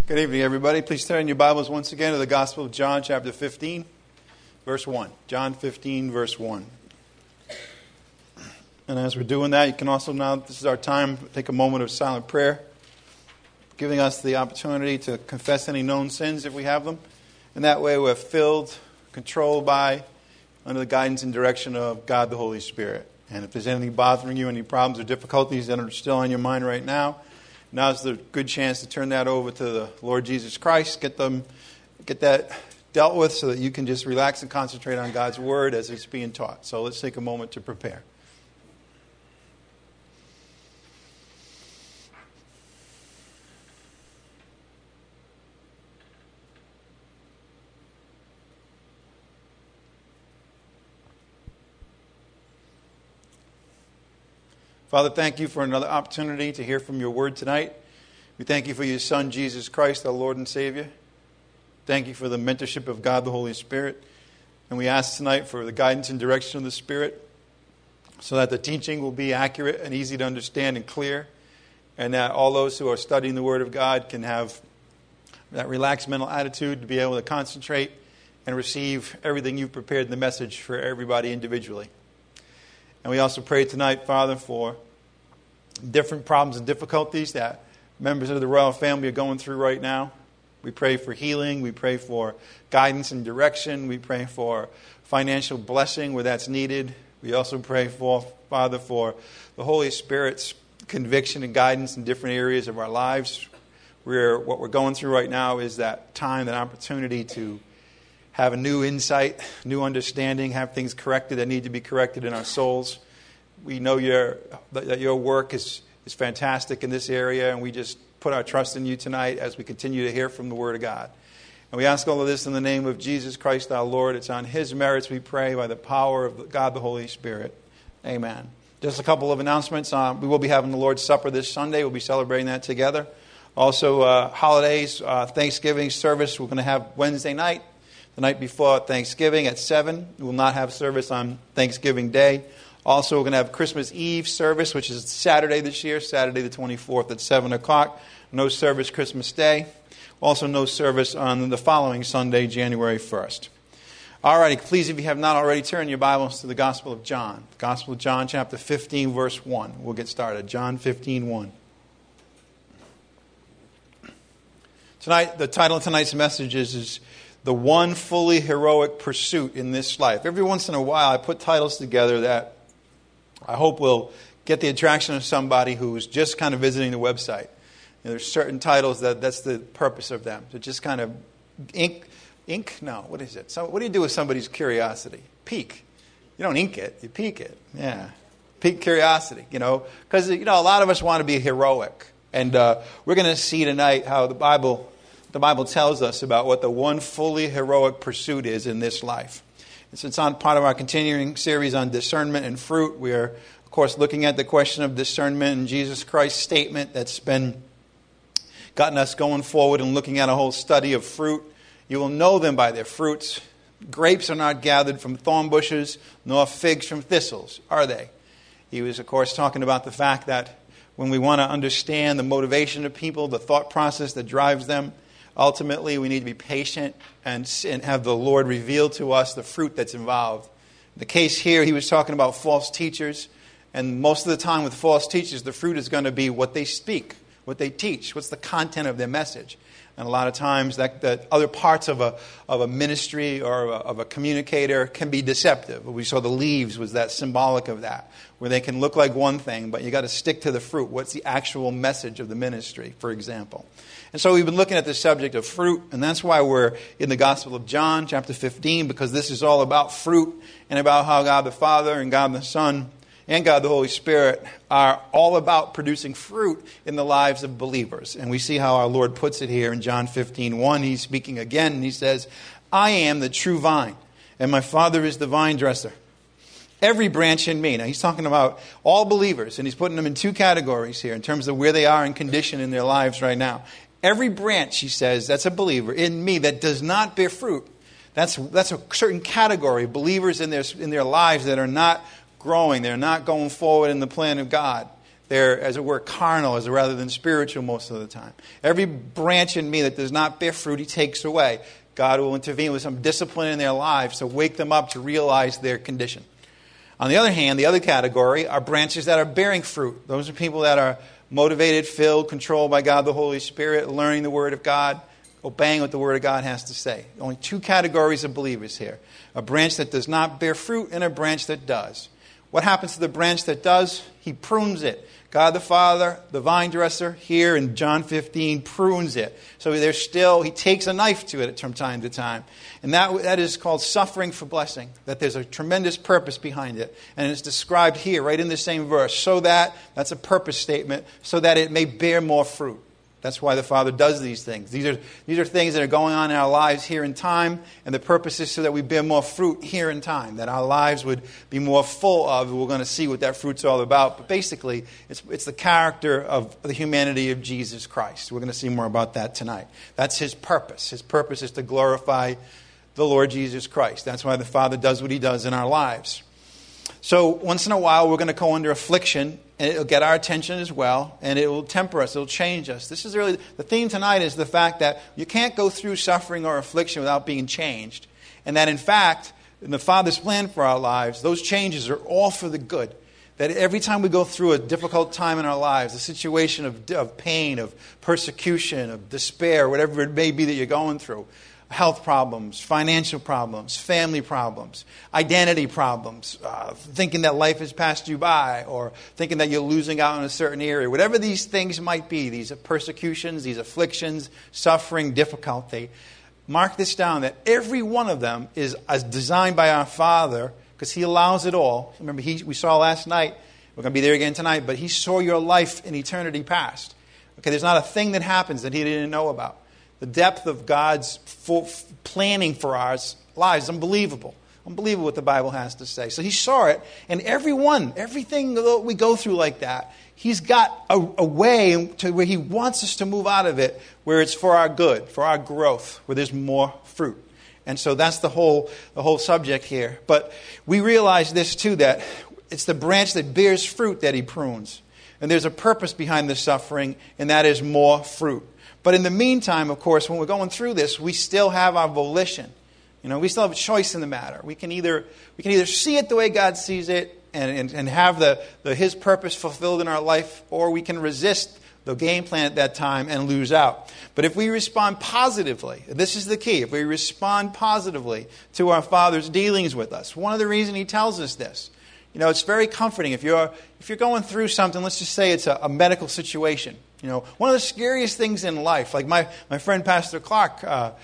Good evening, everybody. Please turn your Bibles once again to the Gospel of John, chapter 15, verse 1. John 15, verse 1. And as we're doing that, you can also now, this is our time, take a moment of silent prayer, giving us the opportunity to confess any known sins if we have them. And that way we're filled, controlled by, under the guidance and direction of God the Holy Spirit. And if there's anything bothering you, any problems or difficulties that are still on your mind right now, now's the good chance to turn that over to the Lord Jesus Christ, get that dealt with so that you can just relax and concentrate on God's Word as it's being taught. So let's take a moment to prepare. Father, thank you for another opportunity to hear from your word tonight. We thank you for your Son, Jesus Christ, our Lord and Savior. Thank you for the mentorship of God, the Holy Spirit. And we ask tonight for the guidance and direction of the Spirit so that the teaching will be accurate and easy to understand and clear, and that all those who are studying the Word of God can have that relaxed mental attitude to be able to concentrate and receive everything you've prepared in the message for everybody individually. And we also pray tonight, Father, for different problems and difficulties that members of the royal family are going through right now. We pray for healing. We pray for guidance and direction. We pray for financial blessing where that's needed. We also pray for, Father, for the Holy Spirit's conviction and guidance in different areas of our lives. What we're going through right now is that time, that opportunity to have a new insight, new understanding, have things corrected that need to be corrected in our souls. We know that your work is fantastic in this area, and we just put our trust in you tonight as we continue to hear from the Word of God. And we ask all of this in the name of Jesus Christ our Lord. It's on His merits we pray by the power of God the Holy Spirit. Amen. Just a couple of announcements. We will be having the Lord's Supper this Sunday. We'll be celebrating that together. Also, holidays, Thanksgiving service we're going to have Wednesday night. The night before Thanksgiving at 7. We will not have service on Thanksgiving Day. Also, we're going to have Christmas Eve service, which is Saturday this year, Saturday the 24th at 7 o'clock. No service Christmas Day. Also, no service on the following Sunday, January 1st. All righty, please, if you have not already, turn your Bibles to the Gospel of John. Gospel of John, chapter 15, verse 1. We'll get started. John 15, 1. Tonight, the title of tonight's message is The One Fully Heroic Pursuit in This Life. Every once in a while, I put titles together that I hope will get the attraction of somebody who's just kind of visiting the website. There's certain titles that's the purpose of them. To just kind of what is it? So what do you do with somebody's curiosity? Pique. You don't ink it, you pique it. Yeah. Pique curiosity, because, a lot of us want to be heroic. And we're going to see tonight how the Bible tells us about what the one fully heroic pursuit is in this life. It's on part of our continuing series on discernment and fruit. We are, of course, looking at the question of discernment and Jesus Christ's statement that's been gotten us going forward and looking at a whole study of fruit. You will know them by their fruits. Grapes are not gathered from thorn bushes, nor figs from thistles, are they? He was, of course, talking about the fact that when we want to understand the motivation of people, the thought process that drives them, ultimately, we need to be patient and have the Lord reveal to us the fruit that's involved. In the case here, he was talking about false teachers. And most of the time with false teachers, the fruit is going to be what they speak, what they teach, what's the content of their message. And a lot of times that other parts of a ministry or of a communicator can be deceptive. We saw the leaves was that symbolic of that, where they can look like one thing, but you got to stick to the fruit. What's the actual message of the ministry, for example? And so we've been looking at the subject of fruit, and that's why we're in the Gospel of John, chapter 15, because this is all about fruit and about how God the Father and God the Son and God the Holy Spirit are all about producing fruit in the lives of believers. And we see how our Lord puts it here in John 15:1. He's speaking again, and he says, I am the true vine, and my Father is the vine dresser. Every branch in me. Now, he's talking about all believers, and he's putting them in two categories here in terms of where they are in condition in their lives right now. Every branch, he says, that's a believer in me that does not bear fruit. That's a certain category of believers in their lives that are not growing. They're not going forward in the plan of God. They're, as it were, carnal rather than spiritual most of the time. Every branch in me that does not bear fruit, he takes away. God will intervene with some discipline in their lives to wake them up to realize their condition. On the other hand, the other category are branches that are bearing fruit. Those are people that are motivated, filled, controlled by God the Holy Spirit, learning the Word of God, obeying what the Word of God has to say. Only two categories of believers here. A branch that does not bear fruit and a branch that does. What happens to the branch that does? He prunes it. God the Father, the vine dresser, here in John 15, prunes it. So he takes a knife to it from time to time. And that is called suffering for blessing, that there's a tremendous purpose behind it. And it's described here, right in the same verse, that's a purpose statement, so that it may bear more fruit. That's why the Father does these things. These are things that are going on in our lives here in time, and the purpose is so that we bear more fruit here in time, that our lives would be more full of. We're going to see what that fruit's all about. But basically, it's the character of the humanity of Jesus Christ. We're going to see more about that tonight. That's his purpose. His purpose is to glorify the Lord Jesus Christ. That's why the Father does what he does in our lives. So once in a while, we're going to go under affliction, and it'll get our attention as well, and it will temper us, it'll change us. This is really, the theme tonight is the fact that you can't go through suffering or affliction without being changed. And that in fact, in the Father's plan for our lives, those changes are all for the good. That every time we go through a difficult time in our lives, a situation of pain, of persecution, of despair, whatever it may be that you're going through, health problems, financial problems, family problems, identity problems, thinking that life has passed you by, or thinking that you're losing out in a certain area. Whatever these things might be, these persecutions, these afflictions, suffering, difficulty, mark this down, that every one of them is as designed by our Father, because he allows it all. Remember, we saw last night, we're going to be there again tonight, but he saw your life in eternity past. Okay, there's not a thing that happens that he didn't know about. The depth of God's planning for our lives is unbelievable. Unbelievable what the Bible has to say. So he saw it, and everything that we go through like that, he's got a way to where he wants us to move out of it, where it's for our good, for our growth, where there's more fruit. And so that's the whole subject here. But we realize this too, that it's the branch that bears fruit that he prunes. And there's a purpose behind the suffering, and that is more fruit. But in the meantime, of course, when we're going through this, we still have our volition. We still have a choice in the matter. We can either see it the way God sees it and have his purpose fulfilled in our life, or we can resist the game plan at that time and lose out. But if we respond positively, this is the key, if we respond positively to our Father's dealings with us, one of the reasons he tells us this, it's very comforting. If you're going through something, let's just say it's a medical situation. One of the scariest things in life, like my friend Pastor Clark,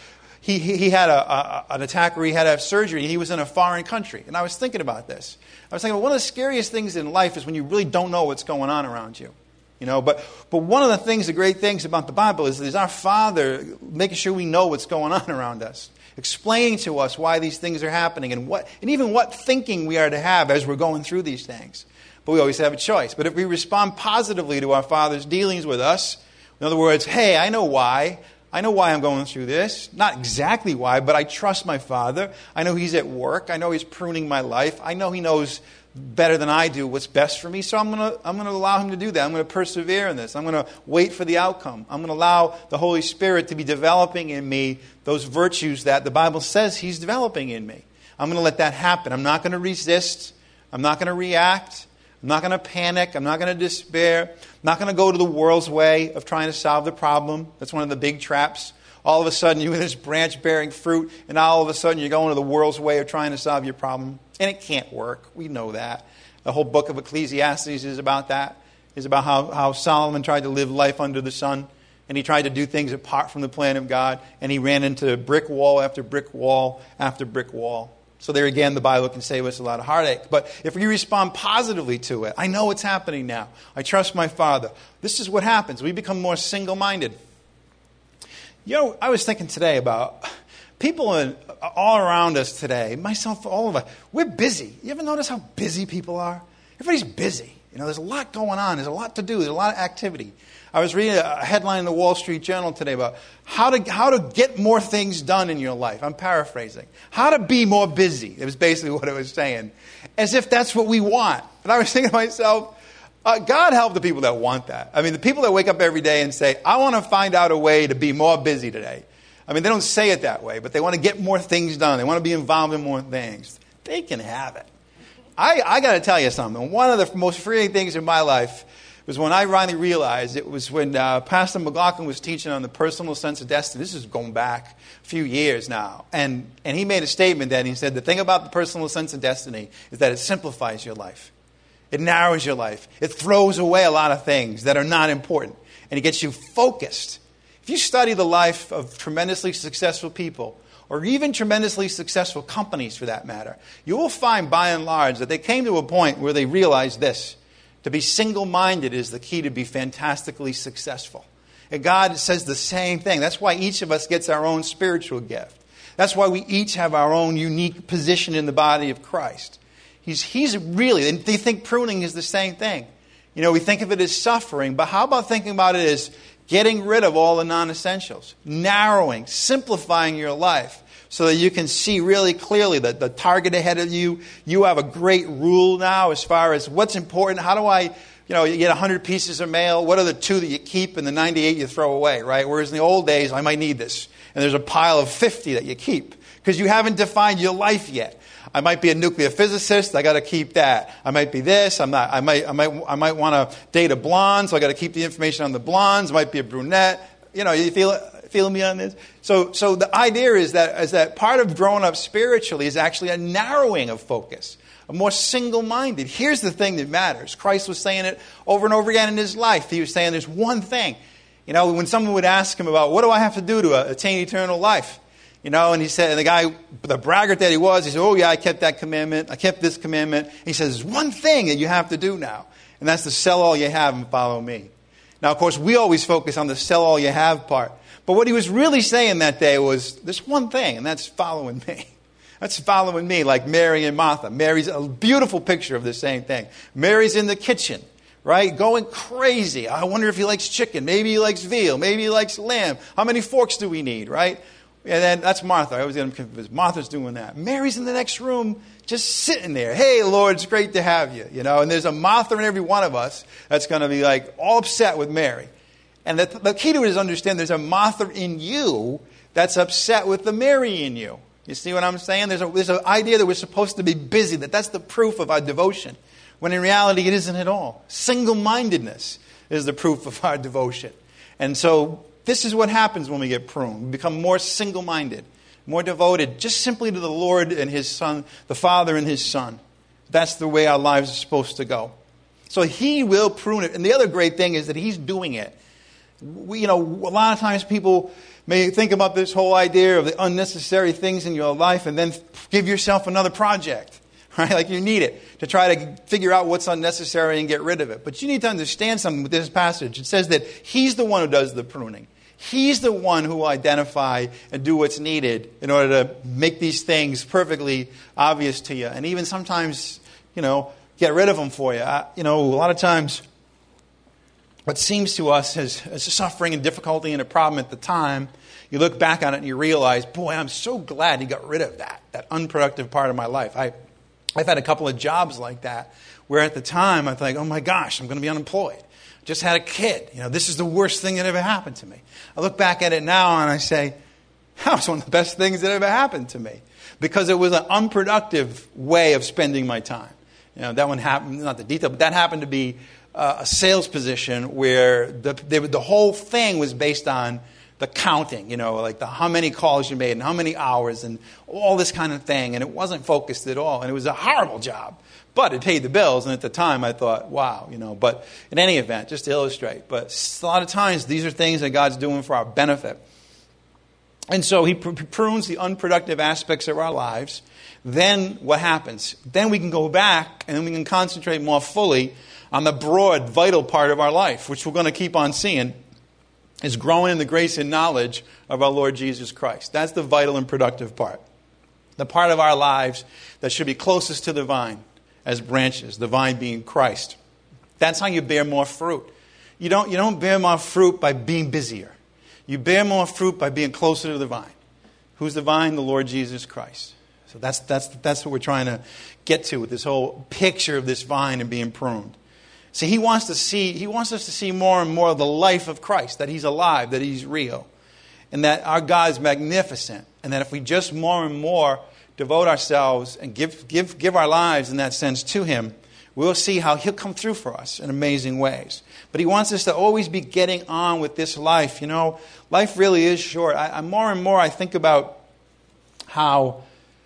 he had an attack where he had to have surgery, and he was in a foreign country. And I was thinking about this. I was thinking, one of the scariest things in life is when you really don't know what's going on around you. But one of the great things about the Bible is our Father making sure we know what's going on around us, explaining to us why these things are happening, and even what thinking we are to have as we're going through these things. But we always have a choice. But if we respond positively to our Father's dealings with us, in other words, hey, I know why I'm going through this. Not exactly why, but I trust my Father. I know he's at work. I know he's pruning my life. I know he knows better than I do what's best for me, so I'm going to allow him to do that. I'm going to persevere in this. I'm going to wait for the outcome. I'm going to allow the Holy Spirit to be developing in me those virtues that the Bible says he's developing in me. I'm going to let that happen. I'm not going to resist. I'm not going to react. I'm not going to panic. I'm not going to despair. I'm not going to go to the world's way of trying to solve the problem. That's one of the big traps. All of a sudden, you're in this branch bearing fruit, and all of a sudden, you're going to the world's way of trying to solve your problem. And it can't work. We know that. The whole book of Ecclesiastes is about that. It's about how Solomon tried to live life under the sun, and he tried to do things apart from the plan of God, and he ran into brick wall after brick wall after brick wall. So there again, the Bible can save us a lot of heartache. But if we respond positively to it, I know what's happening now. I trust my Father. This is what happens. We become more single-minded. I was thinking today about people all around us today, myself, all of us, we're busy. You ever notice how busy people are? Everybody's busy. There's a lot going on. There's a lot to do. There's a lot of activity. I was reading a headline in the Wall Street Journal today about how to get more things done in your life. I'm paraphrasing. How to be more busy. It was basically what it was saying. As if that's what we want. And I was thinking to myself, God help the people that want that. I mean, the people that wake up every day and say, I want to find out a way to be more busy today. I mean, they don't say it that way, but they want to get more things done. They want to be involved in more things. They can have it. I got to tell you something. One of the most freeing things in my life was when I finally realized, it was when Pastor McLaughlin was teaching on the personal sense of destiny. This is going back a few years now. And he made a statement that he said, the thing about the personal sense of destiny is that it simplifies your life. It narrows your life. It throws away a lot of things that are not important. And it gets you focused. If you study the life of tremendously successful people, or even tremendously successful companies for that matter, you will find by and large that they came to a point where they realized this. To be single-minded is the key to be fantastically successful. And God says the same thing. That's why each of us gets our own spiritual gift. That's why we each have our own unique position in the body of Christ. He's really, and they think pruning is the same thing. You know, we think of it as suffering, but how about thinking about it as getting rid of all the non-essentials, narrowing, simplifying your life so that you can see really clearly that the target ahead of you, you have a great rule now as far as what's important. How do I, you get 100 pieces of mail. What are the 2 that you keep and the 98 you throw away, right? Whereas in the old days, I might need this. And there's a pile of 50 that you keep because you haven't defined your life yet. I might be a nuclear physicist. I got to keep that. I might be this. I'm not. I might want to date a blonde, so I got to keep the information on the blondes. I might be a brunette. You feel me on this? So the idea is that part of growing up spiritually is actually a narrowing of focus, a more single-minded. Here's the thing that matters. Christ was saying it over and over again in his life. He was saying there's one thing. When someone would ask him about what do I have to do to attain eternal life? And he said, and the guy, the braggart that he was, he said, oh yeah, I kept that commandment. I kept this commandment. He says, there's one thing that you have to do now. And that's to sell all you have and follow me. Now, of course, we always focus on the sell all you have part. But what he was really saying that day was, there's one thing, and that's following me. That's following me, like Mary and Martha. Mary's a beautiful picture of the same thing. Mary's in the kitchen, right? Going crazy. I wonder if he likes chicken. Maybe he likes veal. Maybe he likes lamb. How many forks do we need, right? And then that's Martha. I always get them confused. Martha's doing that. Mary's in the next room just sitting there. Hey, Lord, it's great to have you. And there's a Martha in every one of us that's going to be like all upset with Mary. And the key to it is understand there's a Martha in you that's upset with the Mary in you. You see what I'm saying? There's an idea that we're supposed to be busy, that's the proof of our devotion. When in reality, it isn't at all. Single-mindedness is the proof of our devotion. And so this is what happens when we get pruned. We become more single-minded, more devoted just simply to the Lord and His Son, the Father and His Son. That's the way our lives are supposed to go. So He will prune it. And the other great thing is that He's doing it. A lot of times people may think about this whole idea of the unnecessary things in your life and then give yourself another project, right? Like you need it to try to figure out what's unnecessary and get rid of it. But you need to understand something with this passage. It says that He's the one who does the pruning. He's the one who will identify and do what's needed in order to make these things perfectly obvious to you. And even sometimes, get rid of them for you. A lot of times what seems to us as suffering and difficulty and a problem at the time, you look back on it and you realize, boy, I'm so glad He got rid of that unproductive part of my life. I've had a couple of jobs like that where at the time I thought, oh my gosh, I'm going to be unemployed. Just had a kid. This is the worst thing that ever happened to me. I look back at it now and I say, that was one of the best things that ever happened to me. Because it was an unproductive way of spending my time. That one happened, not the detail, but that happened to be a sales position where the whole thing was based on the counting, like how many calls you made and how many hours and all this kind of thing. And it wasn't focused at all. And it was a horrible job. But it paid the bills, and at the time I thought, wow, But in any event, just to illustrate, but a lot of times these are things that God's doing for our benefit. And so He prunes the unproductive aspects of our lives. Then what happens? Then we can go back, and then we can concentrate more fully on the broad, vital part of our life, which we're going to keep on seeing, is growing in the grace and knowledge of our Lord Jesus Christ. That's the vital and productive part. The part of our lives that should be closest to the vine as branches, the vine being Christ. That's how you bear more fruit. You don't bear more fruit by being busier. You bear more fruit by being closer to the vine. Who's the vine? The Lord Jesus Christ. So that's what we're trying to get to with this whole picture of this vine and being pruned. See, he wants us to see more and more of the life of Christ, that he's alive, that he's real, and that our God is magnificent, and that if we just more and more devote ourselves and give our lives in that sense to him, we'll see how he'll come through for us in amazing ways. But he wants us to always be getting on with this life. You know, life really is short. I more and more I think about how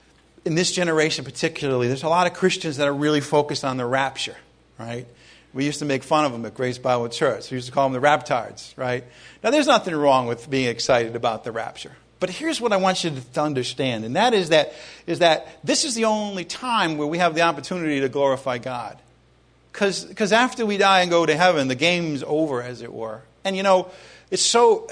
in this generation particularly, there's a lot of Christians that are really focused on the rapture, right? We used to make fun of them at Grace Bible Church. We used to call them the raptards, right? Now, there's nothing wrong with being excited about the rapture. But here's what I want you to understand, and that is that this is the only time where we have the opportunity to glorify God. Because after we die and go to heaven, the game's over, as it were. And, you know, it's so,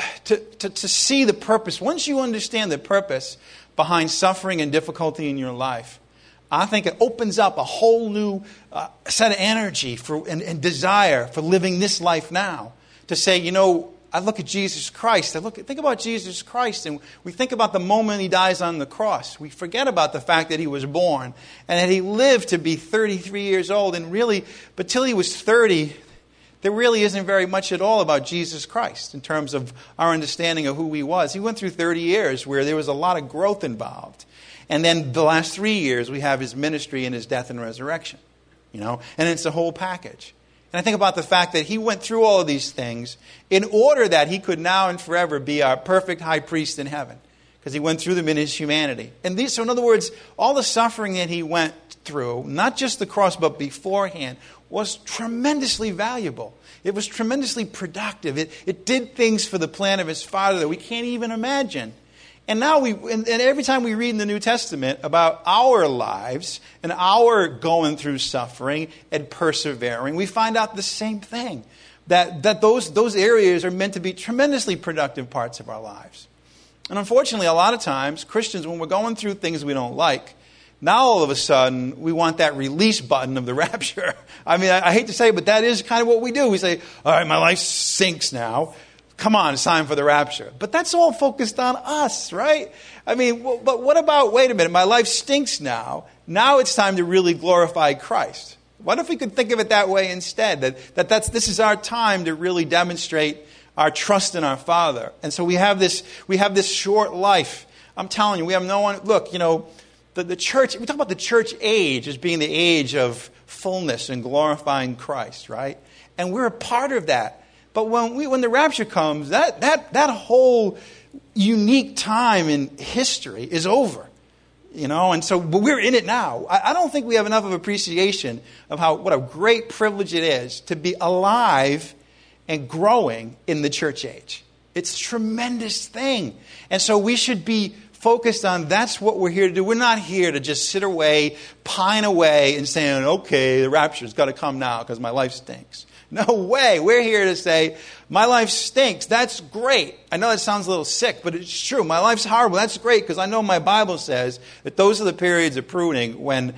to see the purpose, once you understand the purpose behind suffering and difficulty in your life, I think it opens up a whole new set of energy and desire for living this life now. To say, you know, I look at Jesus Christ. Think about Jesus Christ, and we think about the moment he dies on the cross. We forget about the fact that he was born and that he lived to be 33 years old. And really, but till he was 30, there really isn't very much at all about Jesus Christ in terms of our understanding of who he was. He went through 30 years where there was a lot of growth involved. And then the last 3 years, we have his ministry and his death and resurrection. You know, and it's a whole package. And I think about the fact that he went through all of these things in order that he could now and forever be our perfect high priest in heaven. Because he went through them in his humanity. And so in other words, all the suffering that he went through, not just the cross, but beforehand, was tremendously valuable. It was tremendously productive. It did things for the plan of his Father that we can't even imagine. And now and every time we read in the New Testament about our lives and our going through suffering and persevering, we find out the same thing. That those areas are meant to be tremendously productive parts of our lives. And unfortunately, a lot of times, Christians, when we're going through things we don't like, now all of a sudden, we want that release button of the rapture. I mean, I hate to say it, but that is kind of what we do. We say, all right, my life sinks now. Come on, it's time for the rapture. But that's all focused on us, right? I mean, but what about, wait a minute, my life stinks now. Now it's time to really glorify Christ. What if we could think of it that way instead? This is our time to really demonstrate our trust in our Father. And so we have this short life. I'm telling you, we have no one. Look, you know, the church, we talk about the church age as being the age of fullness and glorifying Christ, right? And we're a part of that. But when the rapture comes, that whole unique time in history is over. You know, and so, but we're in it now. I don't think we have enough of appreciation of what a great privilege it is to be alive and growing in the church age. It's a tremendous thing. And so we should be focused on that's what we're here to do. We're not here to just sit away, pine away, and saying, okay, the rapture's got to come now because my life stinks. No way. We're here to say, my life stinks. That's great. I know that sounds a little sick, but it's true. My life's horrible. That's great because I know my Bible says that those are the periods of pruning when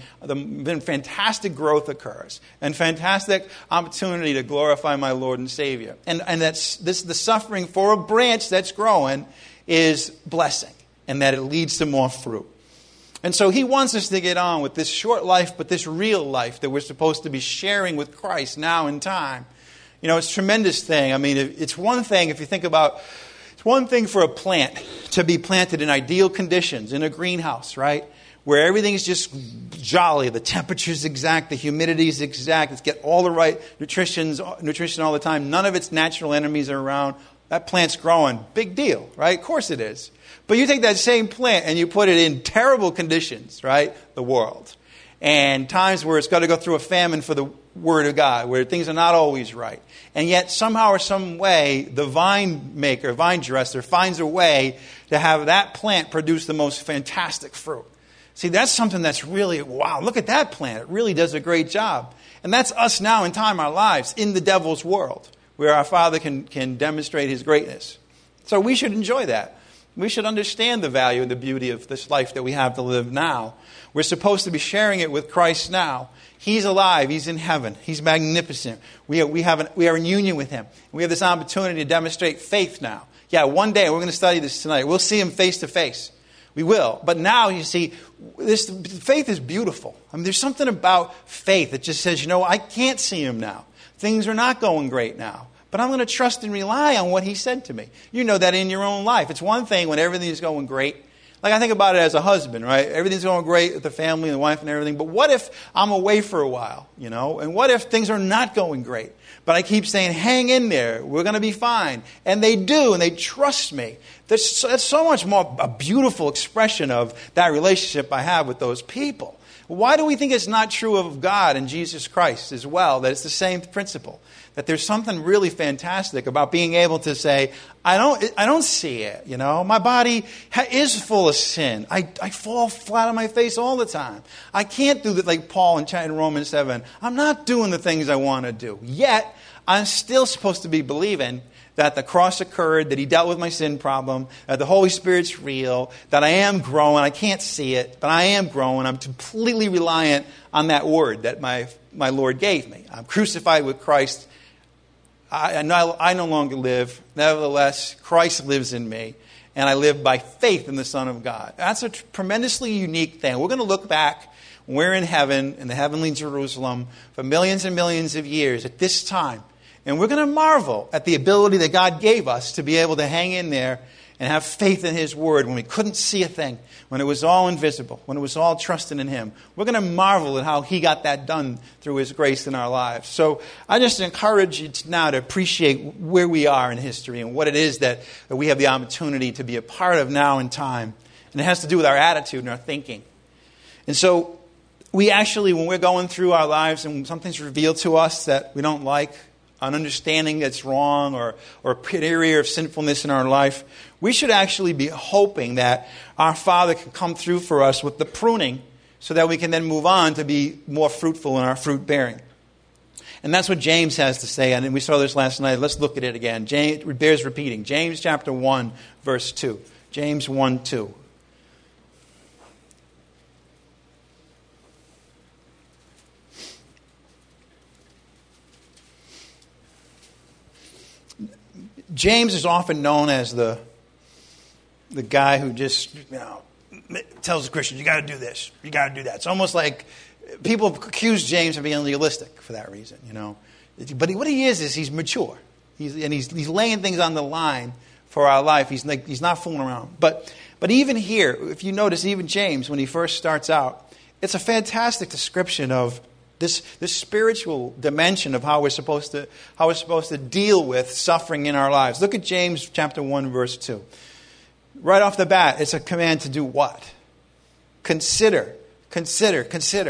fantastic growth occurs and fantastic opportunity to glorify my Lord and Savior. And that's the suffering for a branch that's growing is blessing and that it leads to more fruit. And so he wants us to get on with this short life, but this real life that we're supposed to be sharing with Christ now in time. You know, it's a tremendous thing. I mean, it's one thing, if you think about, it's one thing for a plant to be planted in ideal conditions, in a greenhouse, right? Where everything's just jolly, the temperature's exact, the humidity's exact, it's get all the right nutrition all the time, none of its natural enemies are around. That plant's growing. Big deal, right? Of course it is. But you take that same plant and you put it in terrible conditions, right? The world. And times where it's got to go through a famine for the Word of God, where things are not always right. And yet somehow or some way, the vine dresser finds a way to have that plant produce the most fantastic fruit. See, that's something that's really, wow, look at that plant. It really does a great job. And that's us now in time, our lives, in the devil's world, where our Father can demonstrate His greatness. So we should enjoy that. We should understand the value and the beauty of this life that we have to live now. We're supposed to be sharing it with Christ now. He's alive. He's in heaven. He's magnificent. We are in union with Him. We have this opportunity to demonstrate faith now. Yeah, one day, we're going to study this tonight. We'll see Him face to face. We will. But now, you see, faith is beautiful. I mean, there's something about faith that just says, you know, I can't see Him now. Things are not going great now. But I'm going to trust and rely on what he said to me. You know that in your own life. It's one thing when everything's going great. Like I think about it as a husband, right? Everything's going great with the family and the wife and everything. But what if I'm away for a while, And what if things are not going great? But I keep saying, hang in there. We're going to be fine. And they do, and they trust me. That's so much more a beautiful expression of that relationship I have with those people. Why do we think it's not true of God and Jesus Christ as well, that it's the same principle? That there's something really fantastic about being able to say, I don't see it, My body is full of sin. I fall flat on my face all the time. I can't do that like Paul in Romans 7. I'm not doing the things I want to do. Yet, I'm still supposed to be believing that the cross occurred, that he dealt with my sin problem, that the Holy Spirit's real, that I am growing. I can't see it, but I am growing. I'm completely reliant on that word that my Lord gave me. I'm crucified with Christ. I no longer live. Nevertheless, Christ lives in me, and I live by faith in the Son of God. That's a tremendously unique thing. We're going to look back when we're in heaven, in the heavenly Jerusalem, for millions and millions of years at this time. And we're going to marvel at the ability that God gave us to be able to hang in there and have faith in his word when we couldn't see a thing, when it was all invisible, when it was all trusting in him. We're going to marvel at how he got that done through his grace in our lives. So I just encourage you now to appreciate where we are in history and what it is that we have the opportunity to be a part of now in time. And it has to do with our attitude and our thinking. And so we actually, when we're going through our lives and something's revealed to us that we don't like, an understanding that's wrong or an area of sinfulness in our life, we should actually be hoping that our Father can come through for us with the pruning so that we can then move on to be more fruitful in our fruit bearing. And that's what James has to say, and we saw this last night. Let's look at it again. It bears repeating. James chapter 1, verse 2. James 1, 2. James is often known as the guy who just tells the Christians, you got to do this, you got to do that. It's almost like people accuse James of being legalistic for that reason, But what he is he's mature. He's laying things on the line for our life. He's not fooling around. But even here, if you notice, even James, when he first starts out, it's a fantastic description of this spiritual dimension of how we're supposed to deal with suffering in our lives. Look at James chapter 1, verse 2. Right off the bat, it's a command to do what? Consider. Consider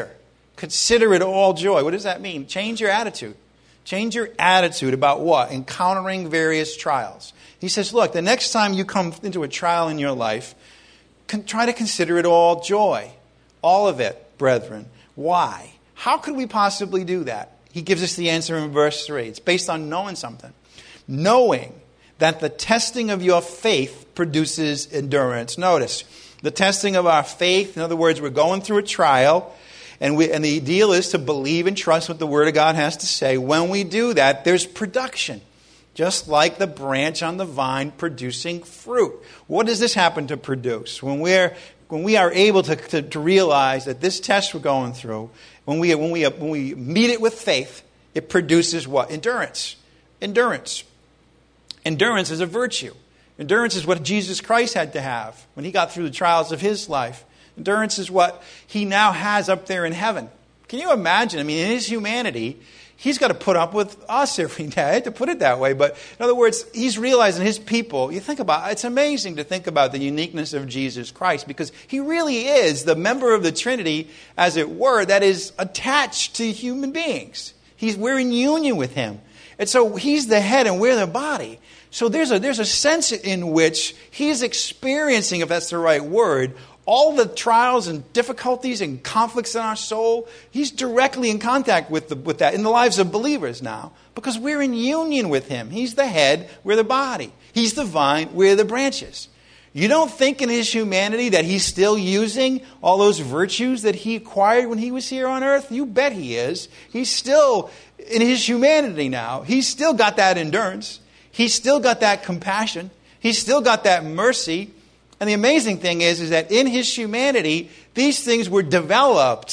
it all joy. What does that mean? Change your attitude. Change your attitude about what? Encountering various trials. He says, look, the next time you come into a trial in your life, try to consider it all joy. All of it, brethren. Why? How could we possibly do that? He gives us the answer in verse 3. It's based on knowing something. Knowing that the testing of your faith produces endurance. Notice, the testing of our faith, in other words, we're going through a trial, and the deal is to believe and trust what the Word of God has to say. When we do that, there's production. Just like the branch on the vine producing fruit. What does this happen to produce? When we are able to realize that this test we're going through, when we meet it with faith, it produces what? Endurance. Endurance is a virtue. Endurance is what Jesus Christ had to have when he got through the trials of his life. Endurance is what he now has up there in heaven. Can you imagine? In his humanity, he's got to put up with us every day. I hate to put it that way, but in other words, he's realizing his people, it's amazing to think about the uniqueness of Jesus Christ because he really is the member of the Trinity, as it were, that is attached to human beings. We're in union with him. And so he's the head and we're the body. So there's a sense in which he's experiencing, if that's the right word, all the trials and difficulties and conflicts in our soul. He's directly in contact with that in the lives of believers now because we're in union with him. He's the head, we're the body. He's the vine, we're the branches. You don't think in his humanity that he's still using all those virtues that he acquired when he was here on earth? You bet he is. He's still, in his humanity now, he's still got that endurance. He's still got that compassion. He's still got that mercy. And the amazing thing is that in his humanity, these things were developed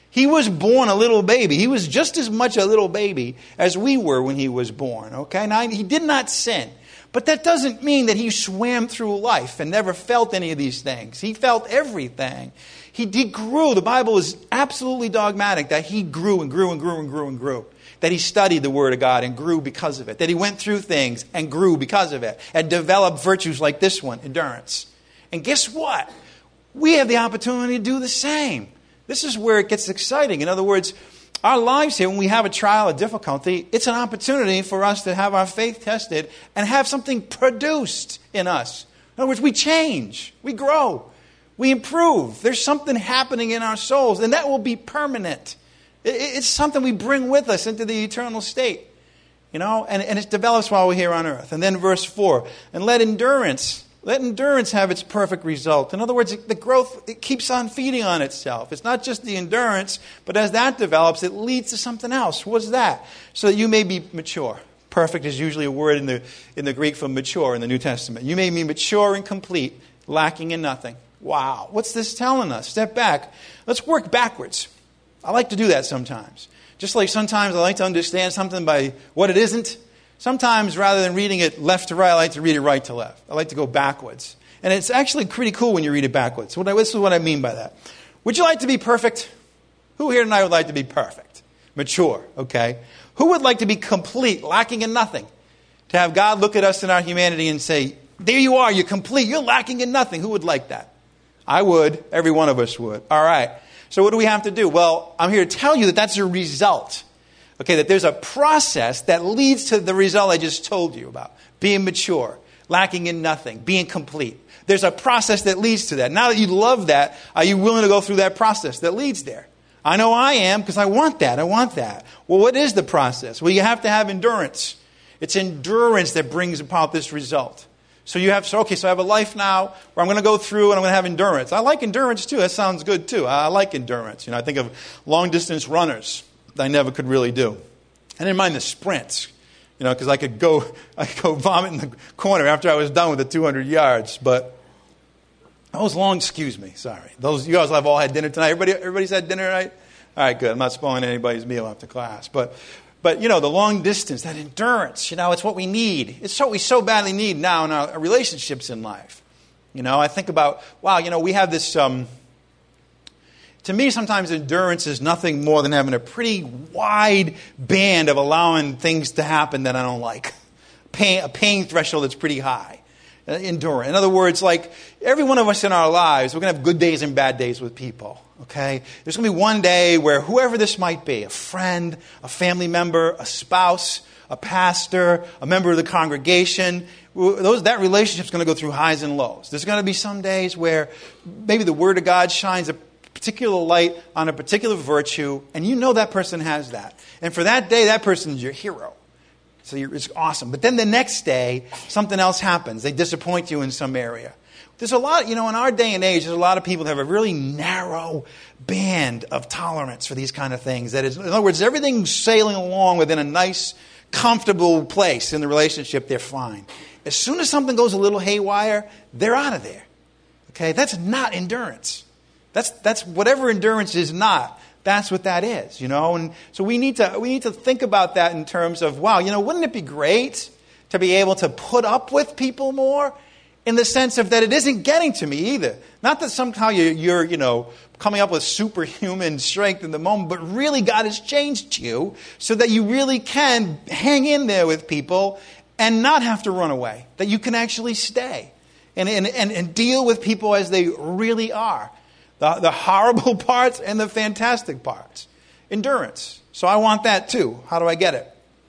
He was born a little baby. He was just as much a little baby as we were when he was born. Okay, now he did not sin. But that doesn't mean that he swam through life and never felt any of these things. He felt everything. He grew. The Bible is absolutely dogmatic that he grew and grew and grew and grew and grew. That he studied the Word of God and grew because of it. That he went through things and grew because of it. And developed virtues like this one, endurance. And guess what? We have the opportunity to do the same. This is where it gets exciting. In other words, our lives here, when we have a trial or difficulty, it's an opportunity for us to have our faith tested and have something produced in us. In other words, we change, we grow, we improve. There's something happening in our souls, and that will be permanent. It's something we bring with us into the eternal state, and it develops while we're here on earth. And then verse 4, and let endurance have its perfect result. In other words, the growth, it keeps on feeding on itself. It's not just the endurance, but as that develops, it leads to something else. What's that? So that you may be mature. Perfect is usually a word in the Greek for mature in the New Testament. You may be mature and complete, lacking in nothing. Wow. What's this telling us? Step back. Let's work backwards. I like to do that sometimes. Just like sometimes I like to understand something by what it isn't. Sometimes, rather than reading it left to right, I like to read it right to left. I like to go backwards. And it's actually pretty cool when you read it backwards. This is what I mean by that. Would you like to be perfect? Who here tonight would like to be perfect? Mature, okay? Who would like to be complete, lacking in nothing? To have God look at us in our humanity and say, there you are, you're complete, you're lacking in nothing. Who would like that? I would. Every one of us would. All right. So what do we have to do? Well, I'm here to tell you that that's a result. Okay, that there's a process that leads to the result I just told you about. Being mature, lacking in nothing, being complete. There's a process that leads to that. Now that you love that, are you willing to go through that process that leads there? I know I am, because I want that. Well, what is the process? Well, you have to have endurance. It's endurance that brings about this result. So I have a life now where I'm going to go through and I'm going to have endurance. I like endurance too. That sounds good too. I like endurance. I think of long distance runners. I never could really do. I didn't mind the sprints, because I could go vomit in the corner after I was done with the 200 yards. But those sorry. You guys have all had dinner tonight. Everybody's had dinner tonight? All right, good. I'm not spoiling anybody's meal after class. But the long distance, that endurance, it's what we need. It's what we so badly need now in our relationships in life. I think about, we have this... To me, sometimes endurance is nothing more than having a pretty wide band of allowing things to happen that I don't like. A pain threshold that's pretty high. Endurance. In other words, like every one of us in our lives, we're going to have good days and bad days with people. Okay? There's going to be one day where whoever this might be, a friend, a family member, a spouse, a pastor, a member of the congregation, that relationship's going to go through highs and lows. There's going to be some days where maybe the Word of God shines a particular light on a particular virtue, and that person has that. And for that day, that person's your hero. So it's awesome. But then the next day, something else happens. They disappoint you in some area. There's a lot, in our day and age, there's a lot of people that have a really narrow band of tolerance for these kind of things. That is, in other words, everything's sailing along within a nice, comfortable place in the relationship, they're fine. As soon as something goes a little haywire, they're out of there. Okay? That's not endurance. That's whatever endurance is not. That's what that is, And so we need to think about that in terms of, wouldn't it be great to be able to put up with people more, in the sense of that it isn't getting to me either. Not that somehow you're coming up with superhuman strength in the moment, but really God has changed you so that you really can hang in there with people and not have to run away. That you can actually stay and deal with people as they really are. The horrible parts and the fantastic parts. Endurance. So I want that too. How do I get it?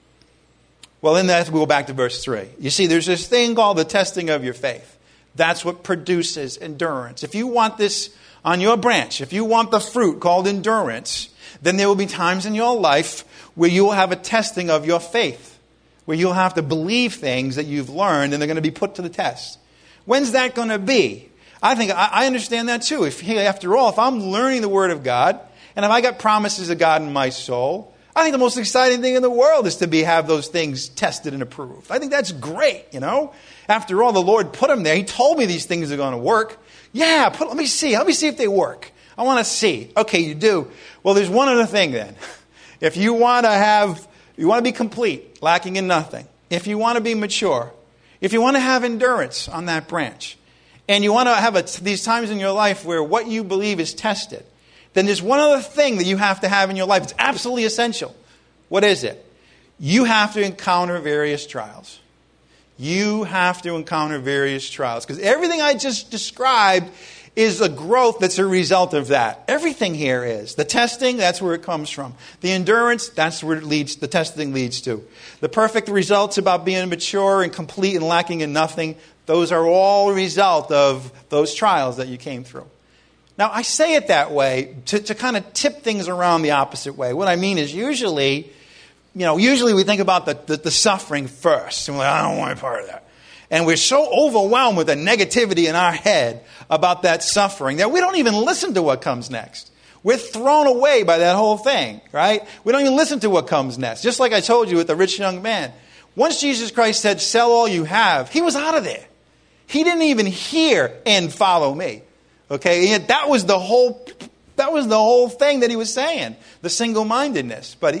Well, in that, we go back to verse 3. You see, there's this thing called the testing of your faith. That's what produces endurance. If you want this on your branch, if you want the fruit called endurance, then there will be times in your life where you will have a testing of your faith, where you'll have to believe things that you've learned and they're going to be put to the test. When's that going to be? I understand that too. After all, if I'm learning the Word of God, and if I got promises of God in my soul, I think the most exciting thing in the world is to have those things tested and approved. I think that's great, After all, the Lord put them there. He told me these things are going to work. Yeah, let me see if they work. I want to see. Okay, you do. Well, there's one other thing then. If you want to be complete, lacking in nothing, if you want to be mature, if you want to have endurance on that branch, and you want to have these times in your life where what you believe is tested, then there's one other thing that you have to have in your life. It's absolutely essential. What is it? You have to encounter various trials. You have to encounter various trials. Because everything I just described is a growth that's a result of that. Everything here is. The testing, that's where it comes from. The endurance, that's where the testing leads to. The perfect results about being mature and complete and lacking in nothing, those are all a result of those trials that you came through. Now, I say it that way to kind of tip things around the opposite way. What I mean is usually we think about the suffering first. And we're like, I don't want to be part of that. And we're so overwhelmed with the negativity in our head about that suffering that we don't even listen to what comes next. We're thrown away by that whole thing, right? We don't even listen to what comes next. Just like I told you with the rich young man. Once Jesus Christ said, sell all you have, he was out of there. He didn't even hear and follow me. Okay, and that was the whole thing that he was saying, the single-mindedness. But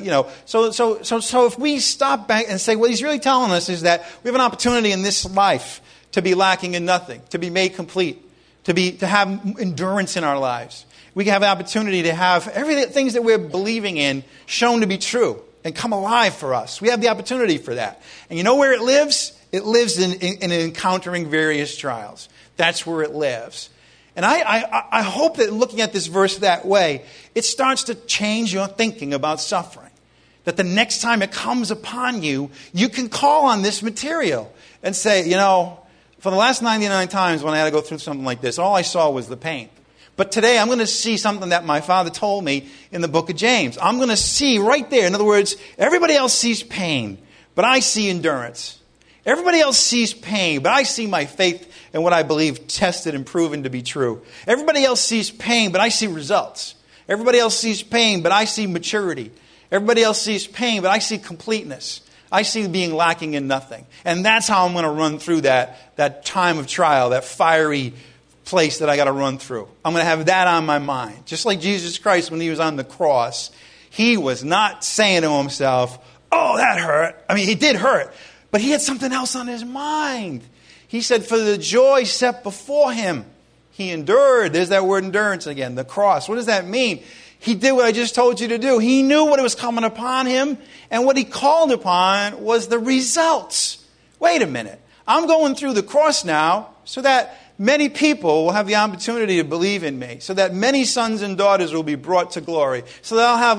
so if we stop back and say what he's really telling us is that we have an opportunity in this life to be lacking in nothing, to be made complete, to have endurance in our lives. We have an opportunity to have everything things that we're believing in shown to be true and come alive for us. We have the opportunity for that. And you know where it lives? It lives in encountering various trials. That's where it lives. And I hope that looking at this verse that way, it starts to change your thinking about suffering. That the next time it comes upon you, you can call on this material and say, for the last 99 times when I had to go through something like this, all I saw was the pain. But today I'm going to see something that my father told me in the book of James. I'm going to see right there. In other words, everybody else sees pain, but I see endurance. Everybody else sees pain, but I see my faith and what I believe tested and proven to be true. Everybody else sees pain, but I see results. Everybody else sees pain, but I see maturity. Everybody else sees pain, but I see completeness. I see being lacking in nothing. And that's how I'm going to run through that time of trial, that fiery place that I got to run through. I'm going to have that on my mind. Just like Jesus Christ when he was on the cross, he was not saying to himself, oh, that hurt. I mean, it did hurt. But he had something else on his mind. He said, for the joy set before him, he endured. There's that word endurance again, the cross. What does that mean? He did what I just told you to do. He knew what was coming upon him, and what he called upon was the results. Wait a minute. I'm going through the cross now so that many people will have the opportunity to believe in me, so that many sons and daughters will be brought to glory, so that I'll have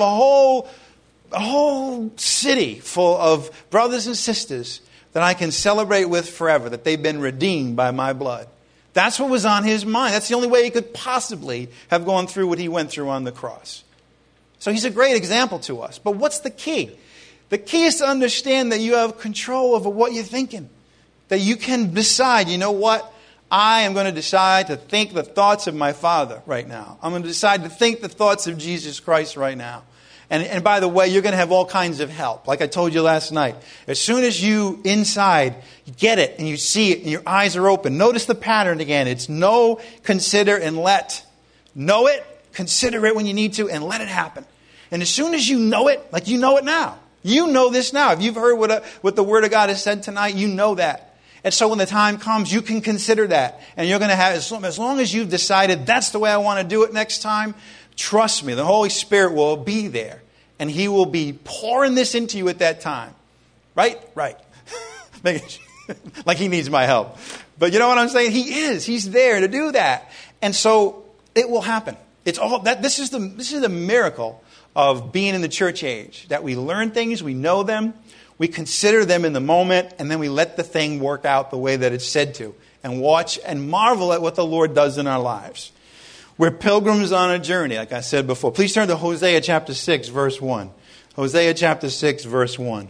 a whole city full of brothers and sisters that I can celebrate with forever, that they've been redeemed by my blood. That's what was on his mind. That's the only way he could possibly have gone through what he went through on the cross. So he's a great example to us. But what's the key? The key is to understand that you have control over what you're thinking. That you can decide, you know what? I am going to decide to think the thoughts of my Father right now. I'm going to decide to think the thoughts of Jesus Christ right now. And by the way, you're going to have all kinds of help. Like I told you last night. As soon as you inside get it and you see it and your eyes are open, notice the pattern again. It's know, consider, and let. Know it, consider it when you need to, and let it happen. And as soon as you know it, like you know it now. You know this now. If you've heard what the Word of God has said tonight, you know that. And so when the time comes, you can consider that. And you're going to have, as long as you've decided that's the way I want to do it next time, trust me, the Holy Spirit will be there. And he will be pouring this into you at that time. Right? Right. Like he needs my help. But you know what I'm saying? He is. He's there to do that. And so it will happen. It's all that. This is the miracle of being in the church age. That we learn things, we know them, we consider them in the moment, and then we let the thing work out the way that it's said to. And watch and marvel at what the Lord does in our lives. We're pilgrims on a journey, like I said before. Please turn to Hosea chapter 6, verse 1. Hosea chapter 6, verse 1.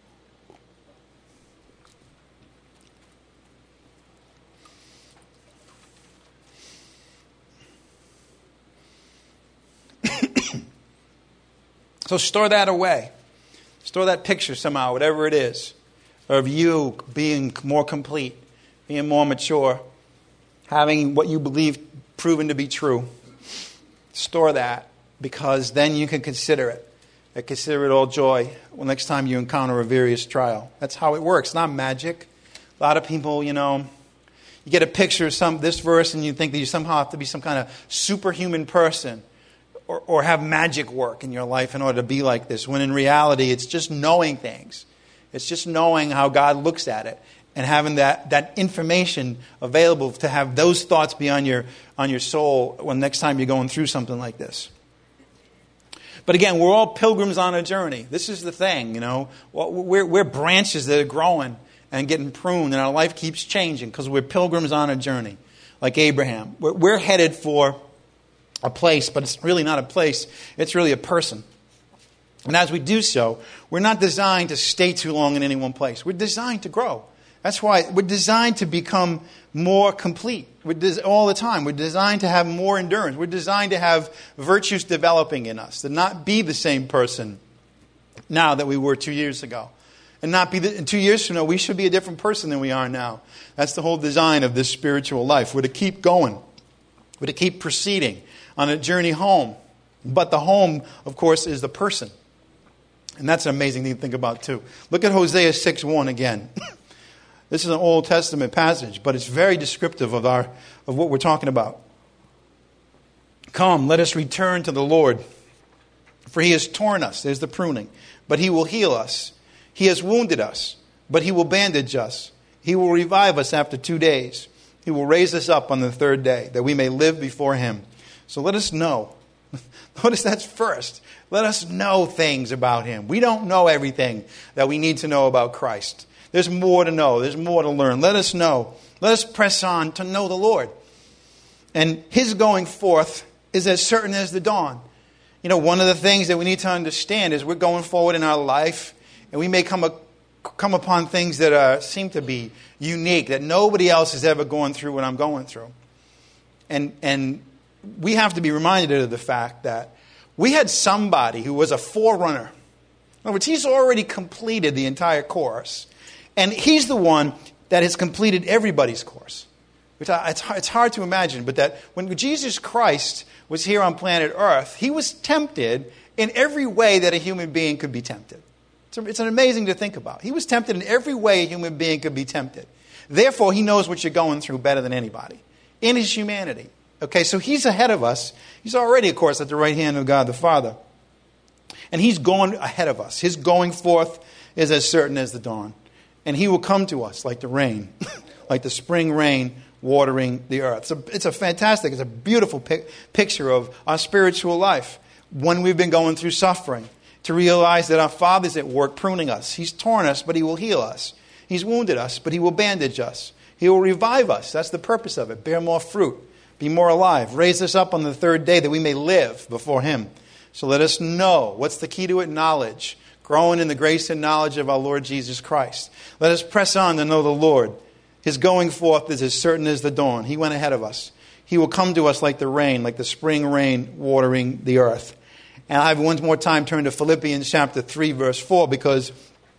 So store that away. Store that picture somehow, whatever it is, of you being more complete, being more mature, having what you believe proven to be true. Store that, because then you can consider it. And consider it all joy next time you encounter a various trial. That's how it works. It's not magic. A lot of people, you get a picture of this verse and you think that you somehow have to be some kind of superhuman person or have magic work in your life in order to be like this, when in reality it's just knowing things. It's just knowing how God looks at it and having that information available to have those thoughts be on your soul when next time you're going through something like this. But again, we're all pilgrims on a journey. This is the thing, We're branches that are growing and getting pruned, and our life keeps changing because we're pilgrims on a journey, like Abraham. We're headed for a place, but it's really not a place. It's really a person. And as we do so, we're not designed to stay too long in any one place. We're designed to grow. That's why we're designed to become more complete all the time. We're designed to have more endurance. We're designed to have virtues developing in us, to not be the same person now that we were 2 years ago. And not be in 2 years from now, we should be a different person than we are now. That's the whole design of this spiritual life. We're to keep going. We're to keep proceeding on a journey home. But the home, of course, is the person. And that's an amazing thing to think about too. Look at Hosea 6:1 again. This is an Old Testament passage, but it's very descriptive of what we're talking about. Come, let us return to the Lord, for he has torn us. There's the pruning. But he will heal us. He has wounded us, but he will bandage us. He will revive us after 2 days. He will raise us up on the third day, that we may live before him. So let us know. Notice that's first. Let us know things about him. We don't know everything that we need to know about Christ. There's more to know. There's more to learn. Let us know. Let us press on to know the Lord. And his going forth is as certain as the dawn. One of the things that we need to understand is we're going forward in our life, and we may come upon things that seem to be unique, that nobody else has ever gone through what I'm going through. And we have to be reminded of the fact that we had somebody who was a forerunner. In other words, he's already completed the entire course. And he's the one that has completed everybody's course. It's hard to imagine, but that when Jesus Christ was here on planet Earth, he was tempted in every way that a human being could be tempted. It's amazing to think about. He was tempted in every way a human being could be tempted. Therefore, he knows what you're going through better than anybody in his humanity. Okay, so he's ahead of us. He's already, of course, at the right hand of God the Father. And he's going ahead of us. His going forth is as certain as the dawn. And he will come to us like the rain, like the spring rain watering the earth. It's a beautiful picture of our spiritual life when we've been going through suffering, to realize that our Father's at work pruning us. He's torn us, but he will heal us. He's wounded us, but he will bandage us. He will revive us. That's the purpose of it. Bear more fruit. Be more alive. Raise us up on the third day that we may live before him. So let us know. What's the key to it? Knowledge. Growing in the grace and knowledge of our Lord Jesus Christ. Let us press on to know the Lord. His going forth is as certain as the dawn. He went ahead of us. He will come to us like the rain, like the spring rain watering the earth. And I have one more time turn to Philippians chapter 3, verse 4, because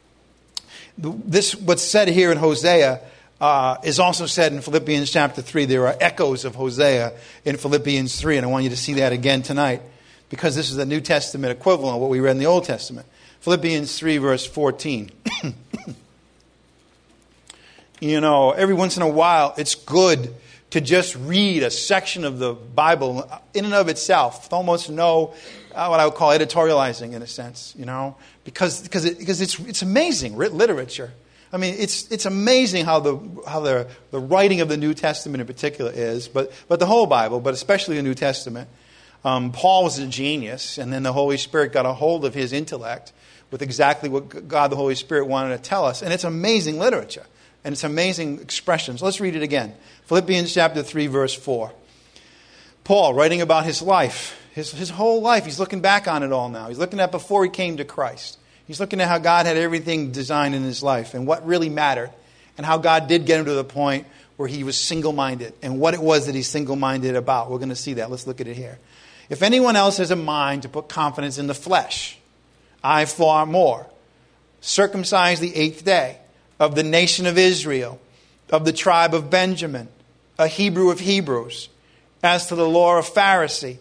what's said here in Hosea is also said in Philippians chapter 3. There are echoes of Hosea in Philippians 3, and I want you to see that again tonight, because this is the New Testament equivalent of what we read in the Old Testament. Philippians 3, verse 14. Every once in a while, it's good to just read a section of the Bible in and of itself, to almost know what I would call editorializing in a sense, because it's amazing literature. I mean, it's amazing how the writing of the New Testament in particular is, but the whole Bible, but especially the New Testament. Paul was a genius, and then the Holy Spirit got a hold of his intellect with exactly what God the Holy Spirit wanted to tell us. And it's amazing literature, and it's amazing expressions. Let's read it again. Philippians chapter 3, verse 4. Paul, writing about his life, his whole life, he's looking back on it all now. He's looking at before he came to Christ. He's looking at how God had everything designed in his life and what really mattered, and how God did get him to the point where he was single-minded, and what it was that he's single-minded about. We're going to see that. Let's look at it here. If anyone else has a mind to put confidence in the flesh, I far more. Circumcised the 8th day, of the nation of Israel, of the tribe of Benjamin, a Hebrew of Hebrews, as to the law of Pharisee,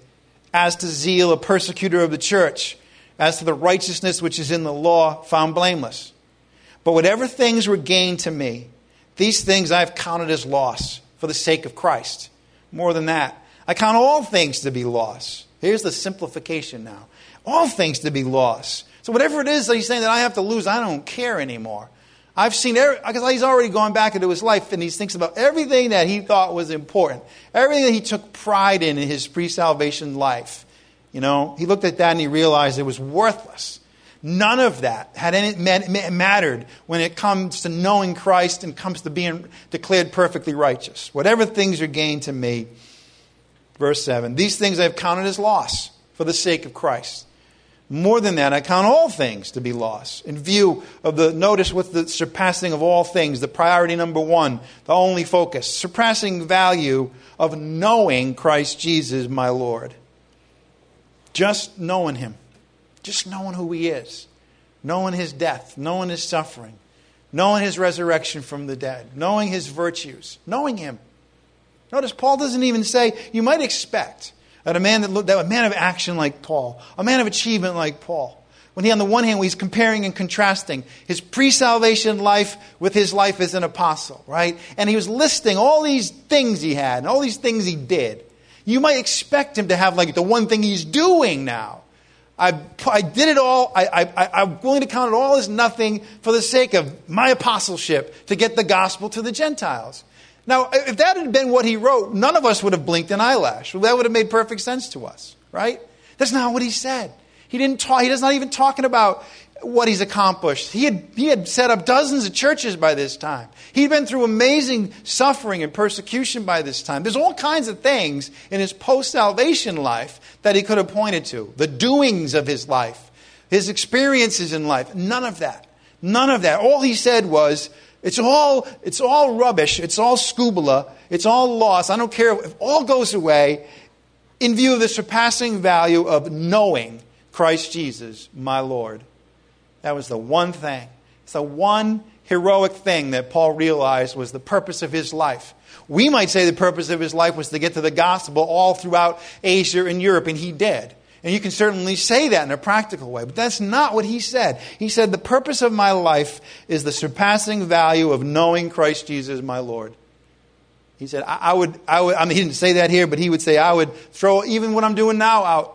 as to zeal, a persecutor of the church, as to the righteousness which is in the law, found blameless. But whatever things were gained to me, these things I have counted as loss for the sake of Christ. More than that, I count all things to be loss. Here's the simplification now. All things to be loss. So whatever it is that he's saying that I have to lose, I don't care anymore. I've seen, because he's already gone back into his life and he thinks about everything that he thought was important. Everything that he took pride in his pre-salvation life. You know, he looked at that and he realized it was worthless. None of that had any mattered when it comes to knowing Christ and comes to being declared perfectly righteous. Whatever things are gained to me, verse 7, these things I have counted as loss for the sake of Christ. More than that, I count all things to be loss. In view of notice with the surpassing of all things, the priority number one, the only focus, surpassing value of knowing Christ Jesus, my Lord. Just knowing Him. Just knowing who He is. Knowing His death. Knowing His suffering. Knowing His resurrection from the dead. Knowing His virtues. Knowing Him. Notice Paul doesn't even say, you might expect that a man of action like Paul, a man of achievement like Paul, when he on the one hand he's comparing and contrasting his pre-salvation life with his life as an apostle, right? And he was listing all these things he had and all these things he did. You might expect him to have like the one thing he's doing now. I did it all. I'm willing to count it all as nothing for the sake of my apostleship to get the gospel to the Gentiles. Now, if that had been what he wrote, none of us would have blinked an eyelash. That would have made perfect sense to us, right? That's not what he said. He does not even talking about what he's accomplished. He had set up dozens of churches by this time. He'd been through amazing suffering and persecution by this time. There's all kinds of things in his post-salvation life that he could have pointed to. The doings of his life, his experiences in life. None of that. None of that. All he said was, it's all rubbish. It's all scubala. It's all loss. I don't care. It all goes away in view of the surpassing value of knowing Christ Jesus, my Lord. That was the one thing. It's the one heroic thing that Paul realized was the purpose of his life. We might say the purpose of his life was to get to the gospel all throughout Asia and Europe, and he did. And you can certainly say that in a practical way, but that's not what he said. He said, the purpose of my life is the surpassing value of knowing Christ Jesus, my Lord. He said, I mean, he didn't say that here, but he would say, I would throw even what I'm doing now out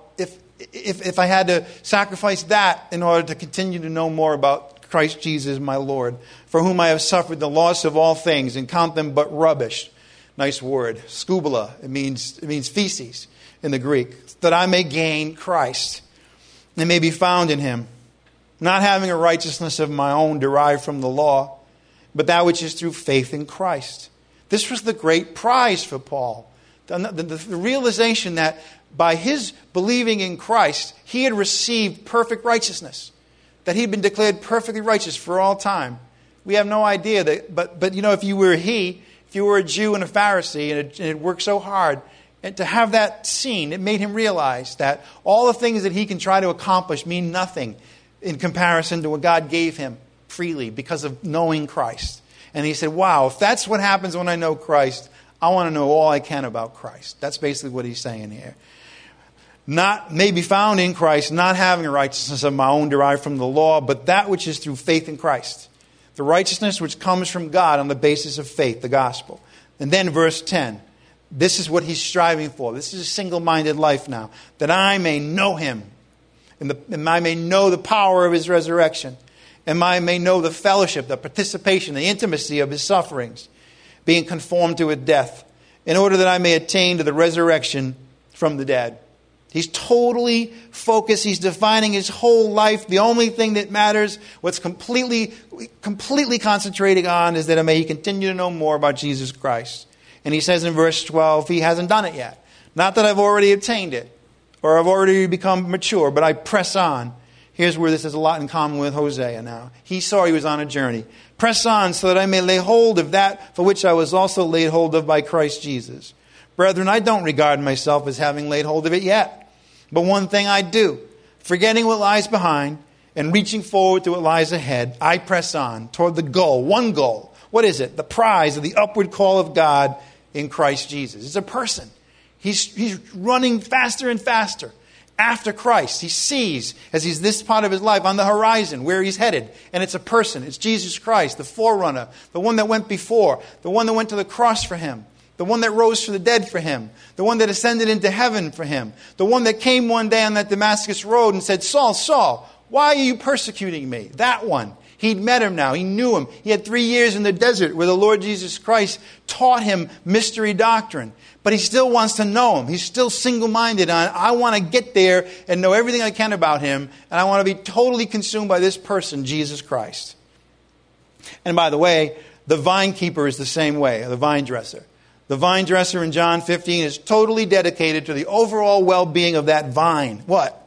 if I had to sacrifice that in order to continue to know more about Christ Jesus, my Lord, for whom I have suffered the loss of all things and count them but rubbish. Nice word. Scubala. It means feces in the Greek. That I may gain Christ and may be found in Him, not having a righteousness of my own derived from the law, but that which is through faith in Christ. This was the great prize for Paul. The realization that by his believing in Christ, he had received perfect righteousness. That he'd been declared perfectly righteous for all time. We have no idea that, but you know, if you were a Jew and a Pharisee and it worked so hard, and to have that seen, it made him realize that all the things that he can try to accomplish mean nothing in comparison to what God gave him freely because of knowing Christ. And he said, wow, if that's what happens when I know Christ, I want to know all I can about Christ. That's basically what he's saying here. Not may be found in Christ, not having a righteousness of my own derived from the law, but that which is through faith in Christ. The righteousness which comes from God on the basis of faith, the gospel. And then verse 10. This is what he's striving for. This is a single-minded life now. That I may know Him. And I may know the power of His resurrection. And I may know the fellowship, the participation, the intimacy of His sufferings. Being conformed to His death. In order that I may attain to the resurrection from the dead. He's totally focused. He's defining his whole life. The only thing that matters, what's completely concentrating on, is that he continue to know more about Jesus Christ. And he says in verse 12, he hasn't done it yet. Not that I've already obtained it or I've already become mature, but I press on. Here's where this has a lot in common with Hosea now. He saw he was on a journey. Press on so that I may lay hold of that for which I was also laid hold of by Christ Jesus. Brethren, I don't regard myself as having laid hold of it yet. But one thing I do, forgetting what lies behind and reaching forward to what lies ahead, I press on toward the goal, one goal. What is it? The prize of the upward call of God in Christ Jesus. It's a person. He's running faster and faster after Christ. He sees, as he's this part of his life, on the horizon where he's headed. And it's a person. It's Jesus Christ, the forerunner, the one that went before, the one that went to the cross for him, the one that rose from the dead for him, the one that ascended into heaven for him, the one that came one day on that Damascus road and said, Saul, Saul, why are you persecuting me? That one. He'd met him now. He knew him. He had 3 years in the desert where the Lord Jesus Christ taught him mystery doctrine. But he still wants to know him. He's still single-minded on, I want to get there and know everything I can about him. And I want to be totally consumed by this person, Jesus Christ. And by the way, the vine keeper is the same way, the vine dresser. The vine dresser in John 15 is totally dedicated to the overall well-being of that vine. What?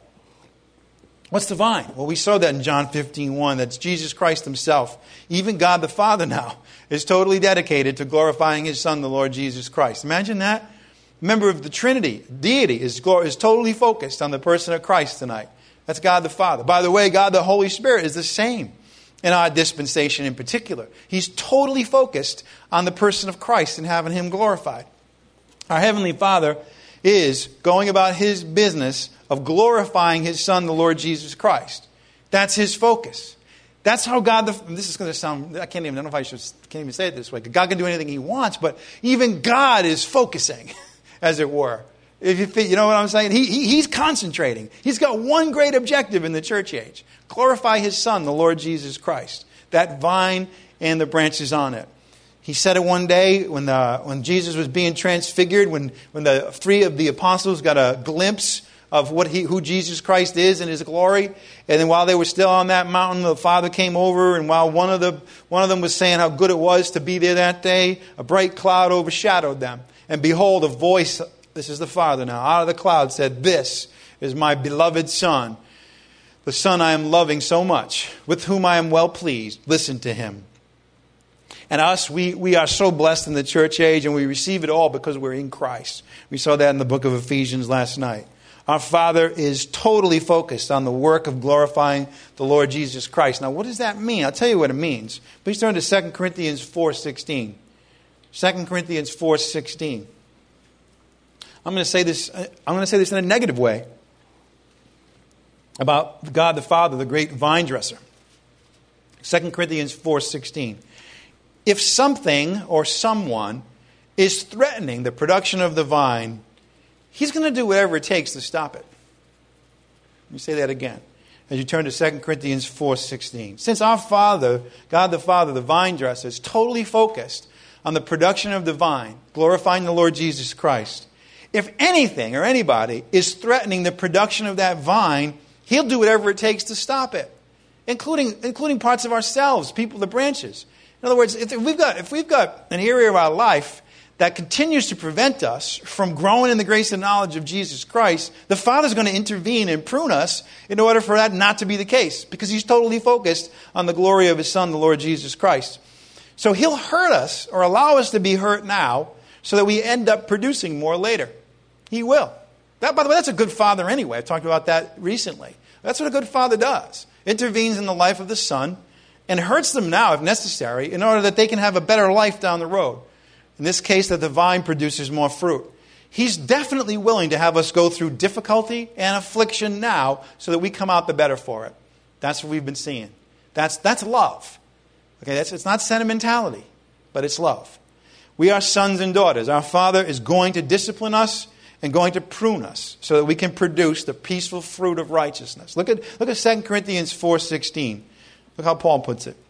What's the vine? Well, we saw that in John 15:1. That's Jesus Christ himself. Even God the Father now is totally dedicated to glorifying his Son, the Lord Jesus Christ. Imagine that. Member of the Trinity, deity, is totally focused on the person of Christ tonight. That's God the Father. By the way, God the Holy Spirit is the same in our dispensation in particular. He's totally focused on the person of Christ and having him glorified. Our Heavenly Father is going about his business of glorifying his Son, the Lord Jesus Christ. That's his focus. That's how God, this is going to sound, I don't know if I can't even say it this way. God can do anything he wants, but even God is focusing, as it were. You know what I'm saying? He's concentrating. He's got one great objective in the church age. Glorify his Son, the Lord Jesus Christ. That vine and the branches on it. He said it one day when Jesus was being transfigured, when the three of the apostles got a glimpse of who Jesus Christ is in his glory. And then while they were still on that mountain, the Father came over, and while one of them was saying how good it was to be there that day, a bright cloud overshadowed them. And behold, a voice, this is the Father now, out of the cloud said, "This is my beloved Son, the Son I am loving so much, with whom I am well pleased. Listen to him." And us, we are so blessed in the church age, and we receive it all because we're in Christ. We saw that in the book of Ephesians last night. Our Father is totally focused on the work of glorifying the Lord Jesus Christ. Now, what does that mean? I'll tell you what it means. Please turn to 2 Corinthians 4:16. 2 Corinthians 4:16. I'm going to say this in a negative way about God the Father, the great vine dresser. 2 Corinthians 4:16. If something or someone is threatening the production of the vine, he's going to do whatever it takes to stop it. Let me say that again. As you turn to 2 Corinthians 4:16. Since our Father, God the Father, the vine dresser, is totally focused on the production of the vine, glorifying the Lord Jesus Christ, if anything or anybody is threatening the production of that vine, he'll do whatever it takes to stop it, including parts of ourselves, people, the branches. In other words, if we've got an area of our life that continues to prevent us from growing in the grace and knowledge of Jesus Christ, the Father's going to intervene and prune us in order for that not to be the case, because he's totally focused on the glory of his Son, the Lord Jesus Christ. So he'll hurt us or allow us to be hurt now so that we end up producing more later. He will. By the way, that's a good father anyway. I talked about that recently. That's what a good father does. Intervenes in the life of the son and hurts them now, if necessary, in order that they can have a better life down the road. In this case, that the vine produces more fruit. He's definitely willing to have us go through difficulty and affliction now so that we come out the better for it. That's what we've been seeing. That's love. Okay, it's not sentimentality, but it's love. We are sons and daughters. Our Father is going to discipline us and going to prune us so that we can produce the peaceful fruit of righteousness. Look at 2 Corinthians 4:16. Look how Paul puts it.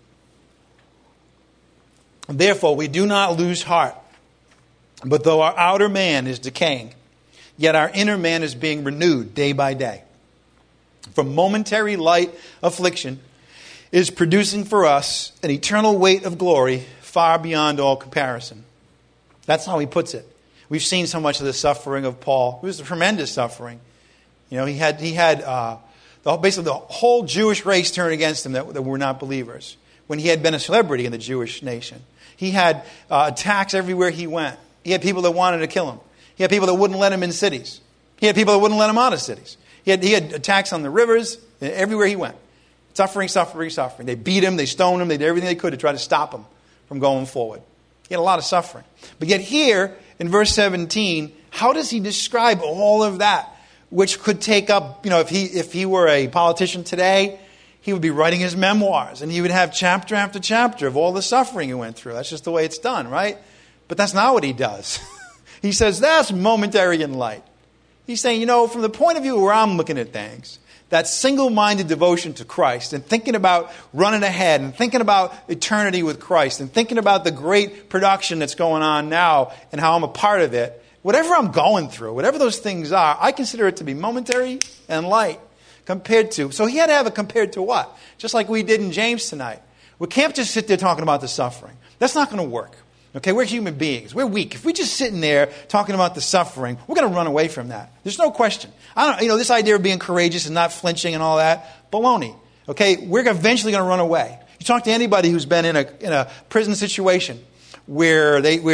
Therefore, we do not lose heart. But though our outer man is decaying, yet our inner man is being renewed day by day. For momentary light affliction is producing for us an eternal weight of glory far beyond all comparison. That's how he puts it. We've seen so much of the suffering of Paul. It was a tremendous suffering. You know, he had basically the whole Jewish race turned against him that were not believers. When he had been a celebrity in the Jewish nation, he had attacks everywhere he went. He had people that wanted to kill him. He had people that wouldn't let him in cities. He had people that wouldn't let him out of cities. He had attacks on the rivers, everywhere he went. Suffering. They beat him, they stoned him, they did everything they could to try to stop him from going forward. He had a lot of suffering. But yet here, in verse 17, How does he describe all of that? Which could take up, if he were a politician today, he would be writing his memoirs, and he would have chapter after chapter of all the suffering he went through. That's just the way it's done, right? But that's not what he does. He says, that's momentary and light. He's saying, from the point of view where I'm looking at things, that single-minded devotion to Christ and thinking about running ahead and thinking about eternity with Christ and thinking about the great production that's going on now and how I'm a part of it, whatever I'm going through, whatever those things are, I consider it to be momentary and light compared to. So he had to have it compared to what? Just like we did in James tonight. We can't just sit there talking about the suffering. That's not going to work. Okay, we're human beings. We're weak. If we just sitting there talking about the suffering, we're going to run away from that. There's no question. This idea of being courageous and not flinching and all that, baloney. Okay, we're eventually going to run away. You talk to anybody who's been in a prison situation where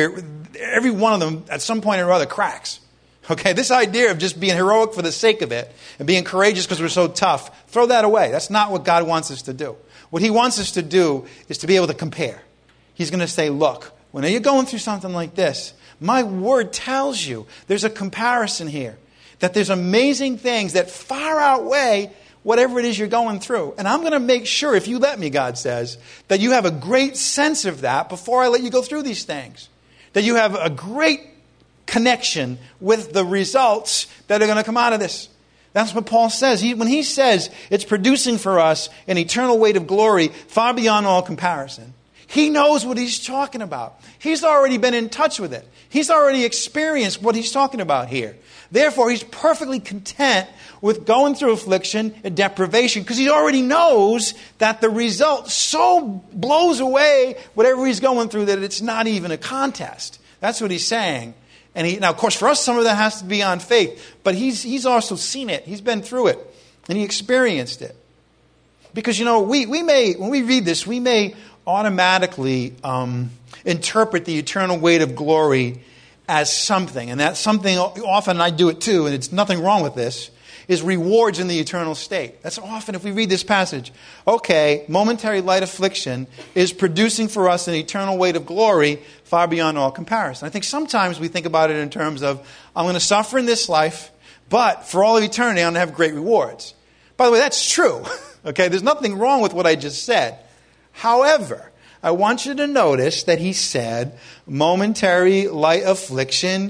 every one of them at some point or other cracks. Okay, this idea of just being heroic for the sake of it and being courageous because we're so tough, throw that away. That's not what God wants us to do. What he wants us to do is to be able to compare. He's going to say, look, when you're going through something like this, my word tells you there's a comparison here, that there's amazing things that far outweigh whatever it is you're going through. And I'm going to make sure, if you let me, God says, that you have a great sense of that before I let you go through these things. That you have a great connection with the results that are going to come out of this. That's what Paul says. When he says it's producing for us an eternal weight of glory far beyond all comparison, he knows what he's talking about. He's already been in touch with it. He's already experienced what he's talking about here. Therefore, he's perfectly content with going through affliction and deprivation because he already knows that the result so blows away whatever he's going through that it's not even a contest. That's what he's saying. And now, of course, for us, some of that has to be on faith. But he's also seen it. He's been through it. And he experienced it. Because, we may, when we read this, we may automatically interpret the eternal weight of glory as something. And that something, often I do it too, and it's nothing wrong with this, is rewards in the eternal state. That's often, if we read this passage, okay, momentary light affliction is producing for us an eternal weight of glory far beyond all comparison. I think sometimes we think about it in terms of, I'm going to suffer in this life, but for all of eternity, I'm going to have great rewards. By the way, that's true. Okay, there's nothing wrong with what I just said. However, I want you to notice that he said momentary light affliction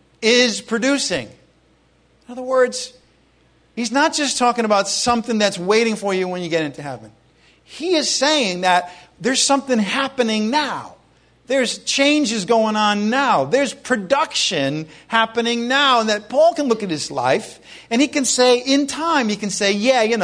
is producing. In other words, he's not just talking about something that's waiting for you when you get into heaven. He is saying that there's something happening now. There's changes going on now. There's production happening now. And that Paul can look at his life and he can say, in time, he can say,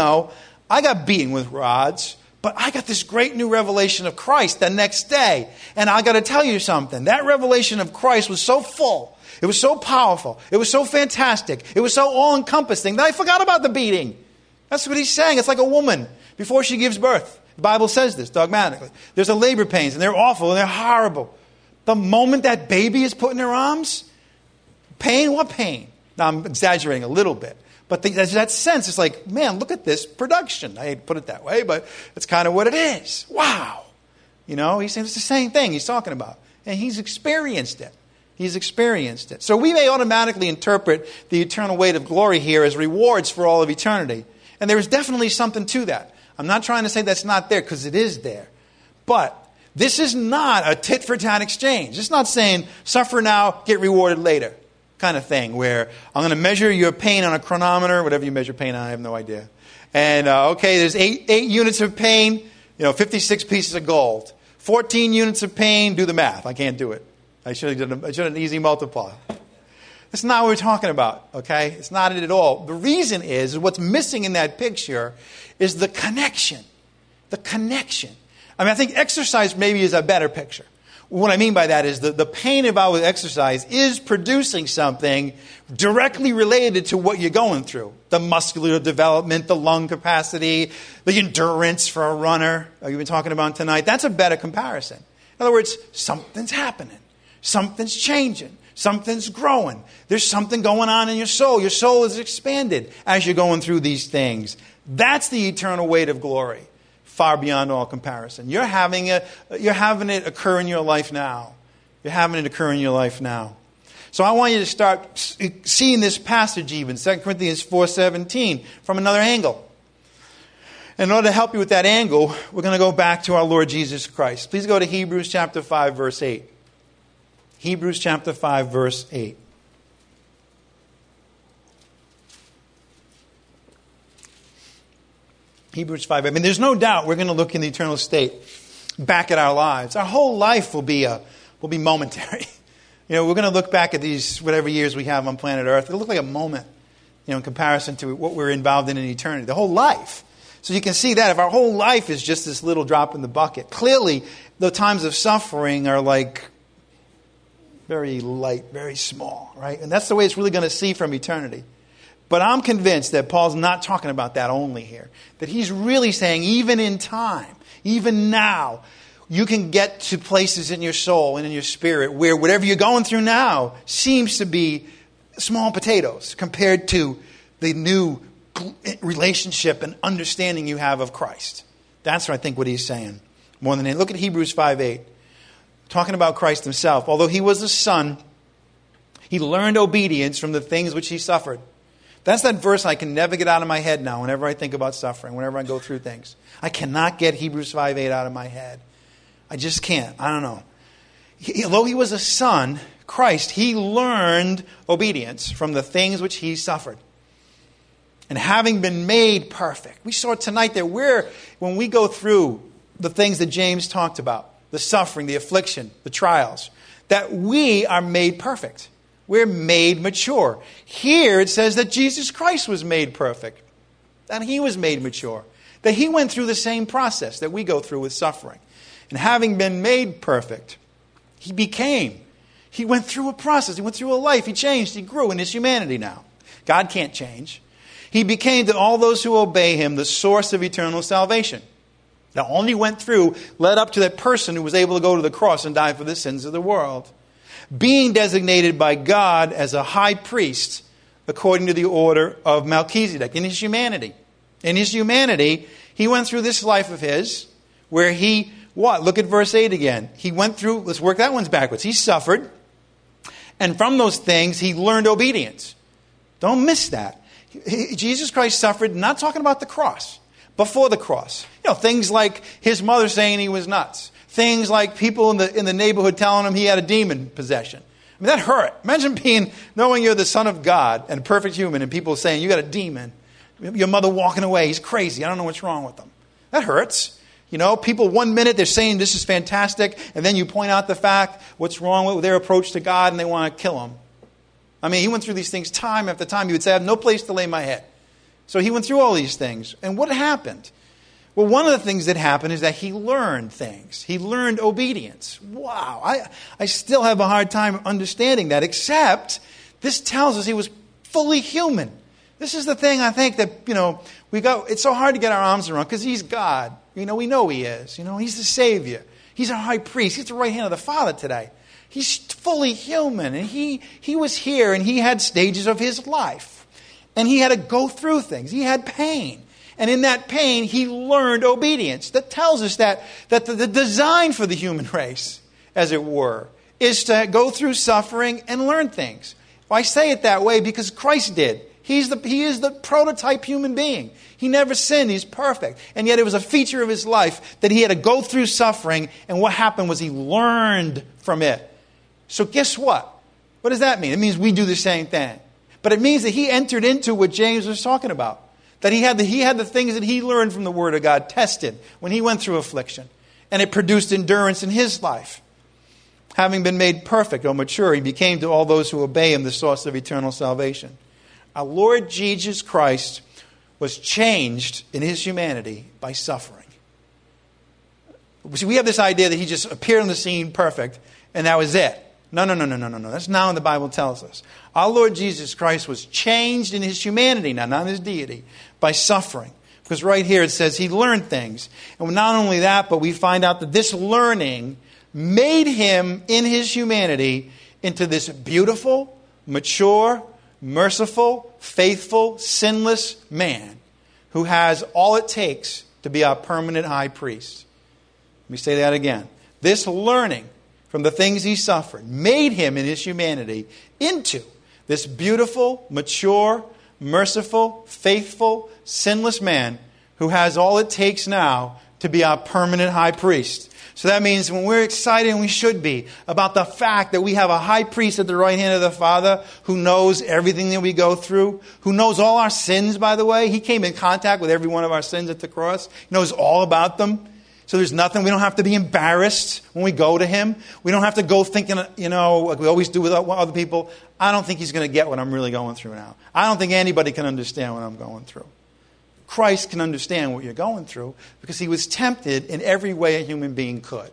I got beaten with rods, but I got this great new revelation of Christ the next day. And I got to tell you something. That revelation of Christ was so full. It was so powerful. It was so fantastic. It was so all-encompassing that I forgot about the beating. That's what he's saying. It's like a woman before she gives birth. The Bible says this dogmatically. There's the labor pains, and they're awful, and they're horrible. The moment that baby is put in her arms, pain, what pain? Now, I'm exaggerating a little bit. But that sense, it's like, man, look at this production. I hate to put it that way, but it's kind of what it is. Wow. He's saying it's the same thing he's talking about. And he's experienced it. He's experienced it. So we may automatically interpret the eternal weight of glory here as rewards for all of eternity. And there is definitely something to that. I'm not trying to say that's not there, because it is there. But this is not a tit-for-tat exchange. It's not saying, suffer now, get rewarded later kind of thing, where I'm going to measure your pain on a chronometer, whatever you measure pain on, I have no idea. And, there's 8 units of pain, 56 pieces of gold. 14 units of pain, do the math. I can't do it. I should have done an easy multiply. That's not what we're talking about, okay? It's not it at all. The reason is what's missing in that picture is the connection. The connection. I think exercise maybe is a better picture. What I mean by that is the pain involved with exercise is producing something directly related to what you're going through. The muscular development, the lung capacity, the endurance for a runner, you've been talking about tonight. That's a better comparison. In other words, something's happening. Something's changing. Something's growing. There's something going on in your soul. Your soul is expanded as you're going through these things. That's the eternal weight of glory. Far beyond all comparison. You're having it occur in your life now. You're having it occur in your life now. So I want you to start seeing this passage even, 2 Corinthians 4:17, from another angle. In order to help you with that angle, we're going to go back to our Lord Jesus Christ. Please go to Hebrews chapter 5, verse 8. Hebrews chapter 5, verse 8. Hebrews 5. I mean, there's no doubt we're going to look in the eternal state back at our lives. Our whole life will be momentary. You know, we're going to look back at these whatever years we have on planet Earth. It'll look like a moment, you know, in comparison to what we're involved in eternity. The whole life. So you can see that if our whole life is just this little drop in the bucket, clearly the times of suffering are like very light, very small, right? And that's the way it's really going to see from eternity. But I'm convinced that Paul's not talking about that only here. That he's really saying even in time, even now, you can get to places in your soul and in your spirit where whatever you're going through now seems to be small potatoes compared to the new relationship and understanding you have of Christ. That's what I think what he's saying. More than anything. Look at Hebrews 5:8. Talking about Christ himself. Although he was a son, he learned obedience from the things which he suffered. That's that verse I can never get out of my head now whenever I think about suffering, whenever I go through things. I cannot get Hebrews 5:8 out of my head. I just can't. I don't know. Although he was a son, Christ, he learned obedience from the things which he suffered. And having been made perfect. We saw tonight that when we go through the things that James talked about, the suffering, the affliction, the trials, that we are made perfect. We're made mature. Here it says that Jesus Christ was made perfect. That he was made mature. That he went through the same process that we go through with suffering. And having been made perfect, he went through a process. He went through a life. He changed. He grew in his humanity now. God can't change. He became to all those who obey him the source of eternal salvation. That only led up to that person who was able to go to the cross and die for the sins of the world. Being designated by God as a high priest according to the order of Melchizedek in his humanity. In his humanity, he went through this life of his where he, what? Look at verse 8 again. He went through, let's work that one's backwards. He suffered, and from those things he learned obedience. Don't miss that. Jesus Christ suffered, not talking about the cross, before the cross. You know, things like his mother saying he was nuts. Things like people in the neighborhood telling him he had a demon possession. I mean, that hurt. Imagine knowing you're the Son of God and a perfect human and people saying you got a demon. Your mother walking away, he's crazy. I don't know what's wrong with him. That hurts. You know, people 1 minute they're saying this is fantastic, and then you point out the fact, what's wrong with their approach to God, and they want to kill him. I mean, he went through these things time after time. He would say, I have no place to lay my head. So he went through all these things. And what happened? Well, one of the things that happened is that he learned things. He learned obedience. Wow. I still have a hard time understanding that, except this tells us he was fully human. This is the thing I think that, you know, it's so hard to get our arms around because he's God. You know, we know he is. You know, he's the Savior. He's our high priest. He's the right hand of the Father today. He's fully human, and he was here, and he had stages of his life. And he had to go through things. He had pain. And in that pain, he learned obedience. That tells us that the design for the human race, as it were, is to go through suffering and learn things. Well, I say it that way because Christ did. He is the prototype human being. He never sinned. He's perfect. And yet it was a feature of his life that he had to go through suffering, and what happened was he learned from it. So guess what? What does that mean? It means we do the same thing. But it means that he entered into what James was talking about. That he had the things that he learned from the Word of God tested when he went through affliction. And it produced endurance in his life. Having been made perfect or mature, he became to all those who obey him the source of eternal salvation. Our Lord Jesus Christ was changed in his humanity by suffering. See, we have this idea that he just appeared on the scene perfect and that was it. No. That's not what the Bible tells us. Our Lord Jesus Christ was changed in his humanity, now not in his deity, by suffering. Because right here it says he learned things. And not only that, but we find out that this learning made him in his humanity into this beautiful, mature, merciful, faithful, sinless man who has all it takes to be our permanent high priest. Let me say that again. This learning from the things he suffered, made him in his humanity into this beautiful, mature, merciful, faithful, sinless man who has all it takes now to be our permanent high priest. So that means when we're excited, and we should be, about the fact that we have a high priest at the right hand of the Father who knows everything that we go through, who knows all our sins, by the way. He came in contact with every one of our sins at the cross. He knows all about them. So there's nothing, we don't have to be embarrassed when we go to him. We don't have to go thinking, like we always do with other people, I don't think he's going to get what I'm really going through now. I don't think anybody can understand what I'm going through. Christ can understand what you're going through because he was tempted in every way a human being could.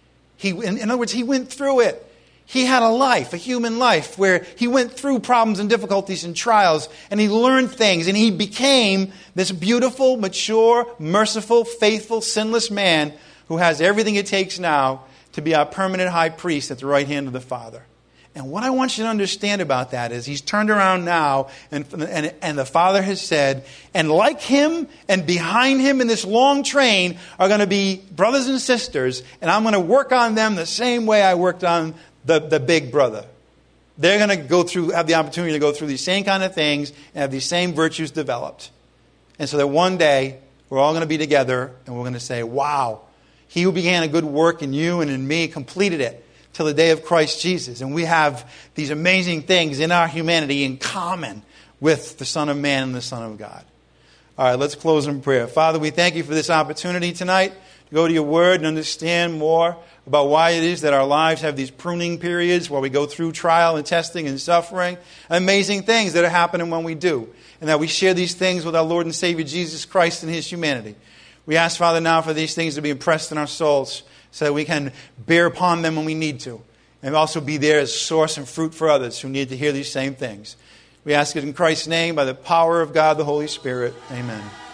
In other words, he went through it. He had a life, a human life, where he went through problems and difficulties and trials, and he learned things, and he became this beautiful, mature, merciful, faithful, sinless man who has everything it takes now to be our permanent high priest at the right hand of the Father. And what I want you to understand about that is he's turned around now, and the Father has said, and like him and behind him in this long train are going to be brothers and sisters, and I'm going to work on them the same way I worked on the big brother. They're going to have the opportunity to go through these same kind of things and have these same virtues developed. And so that one day, we're all going to be together and we're going to say, wow, he who began a good work in you and in me completed it till the day of Christ Jesus. And we have these amazing things in our humanity in common with the Son of Man and the Son of God. All right, let's close in prayer. Father, we thank you for this opportunity tonight to go to your word and understand more about why it is that our lives have these pruning periods where we go through trial and testing and suffering. Amazing things that are happening when we do. And that we share these things with our Lord and Savior Jesus Christ and his humanity. We ask, Father, now for these things to be impressed in our souls so that we can bear upon them when we need to. And also be there as source and fruit for others who need to hear these same things. We ask it in Christ's name by the power of God, the Holy Spirit. Amen.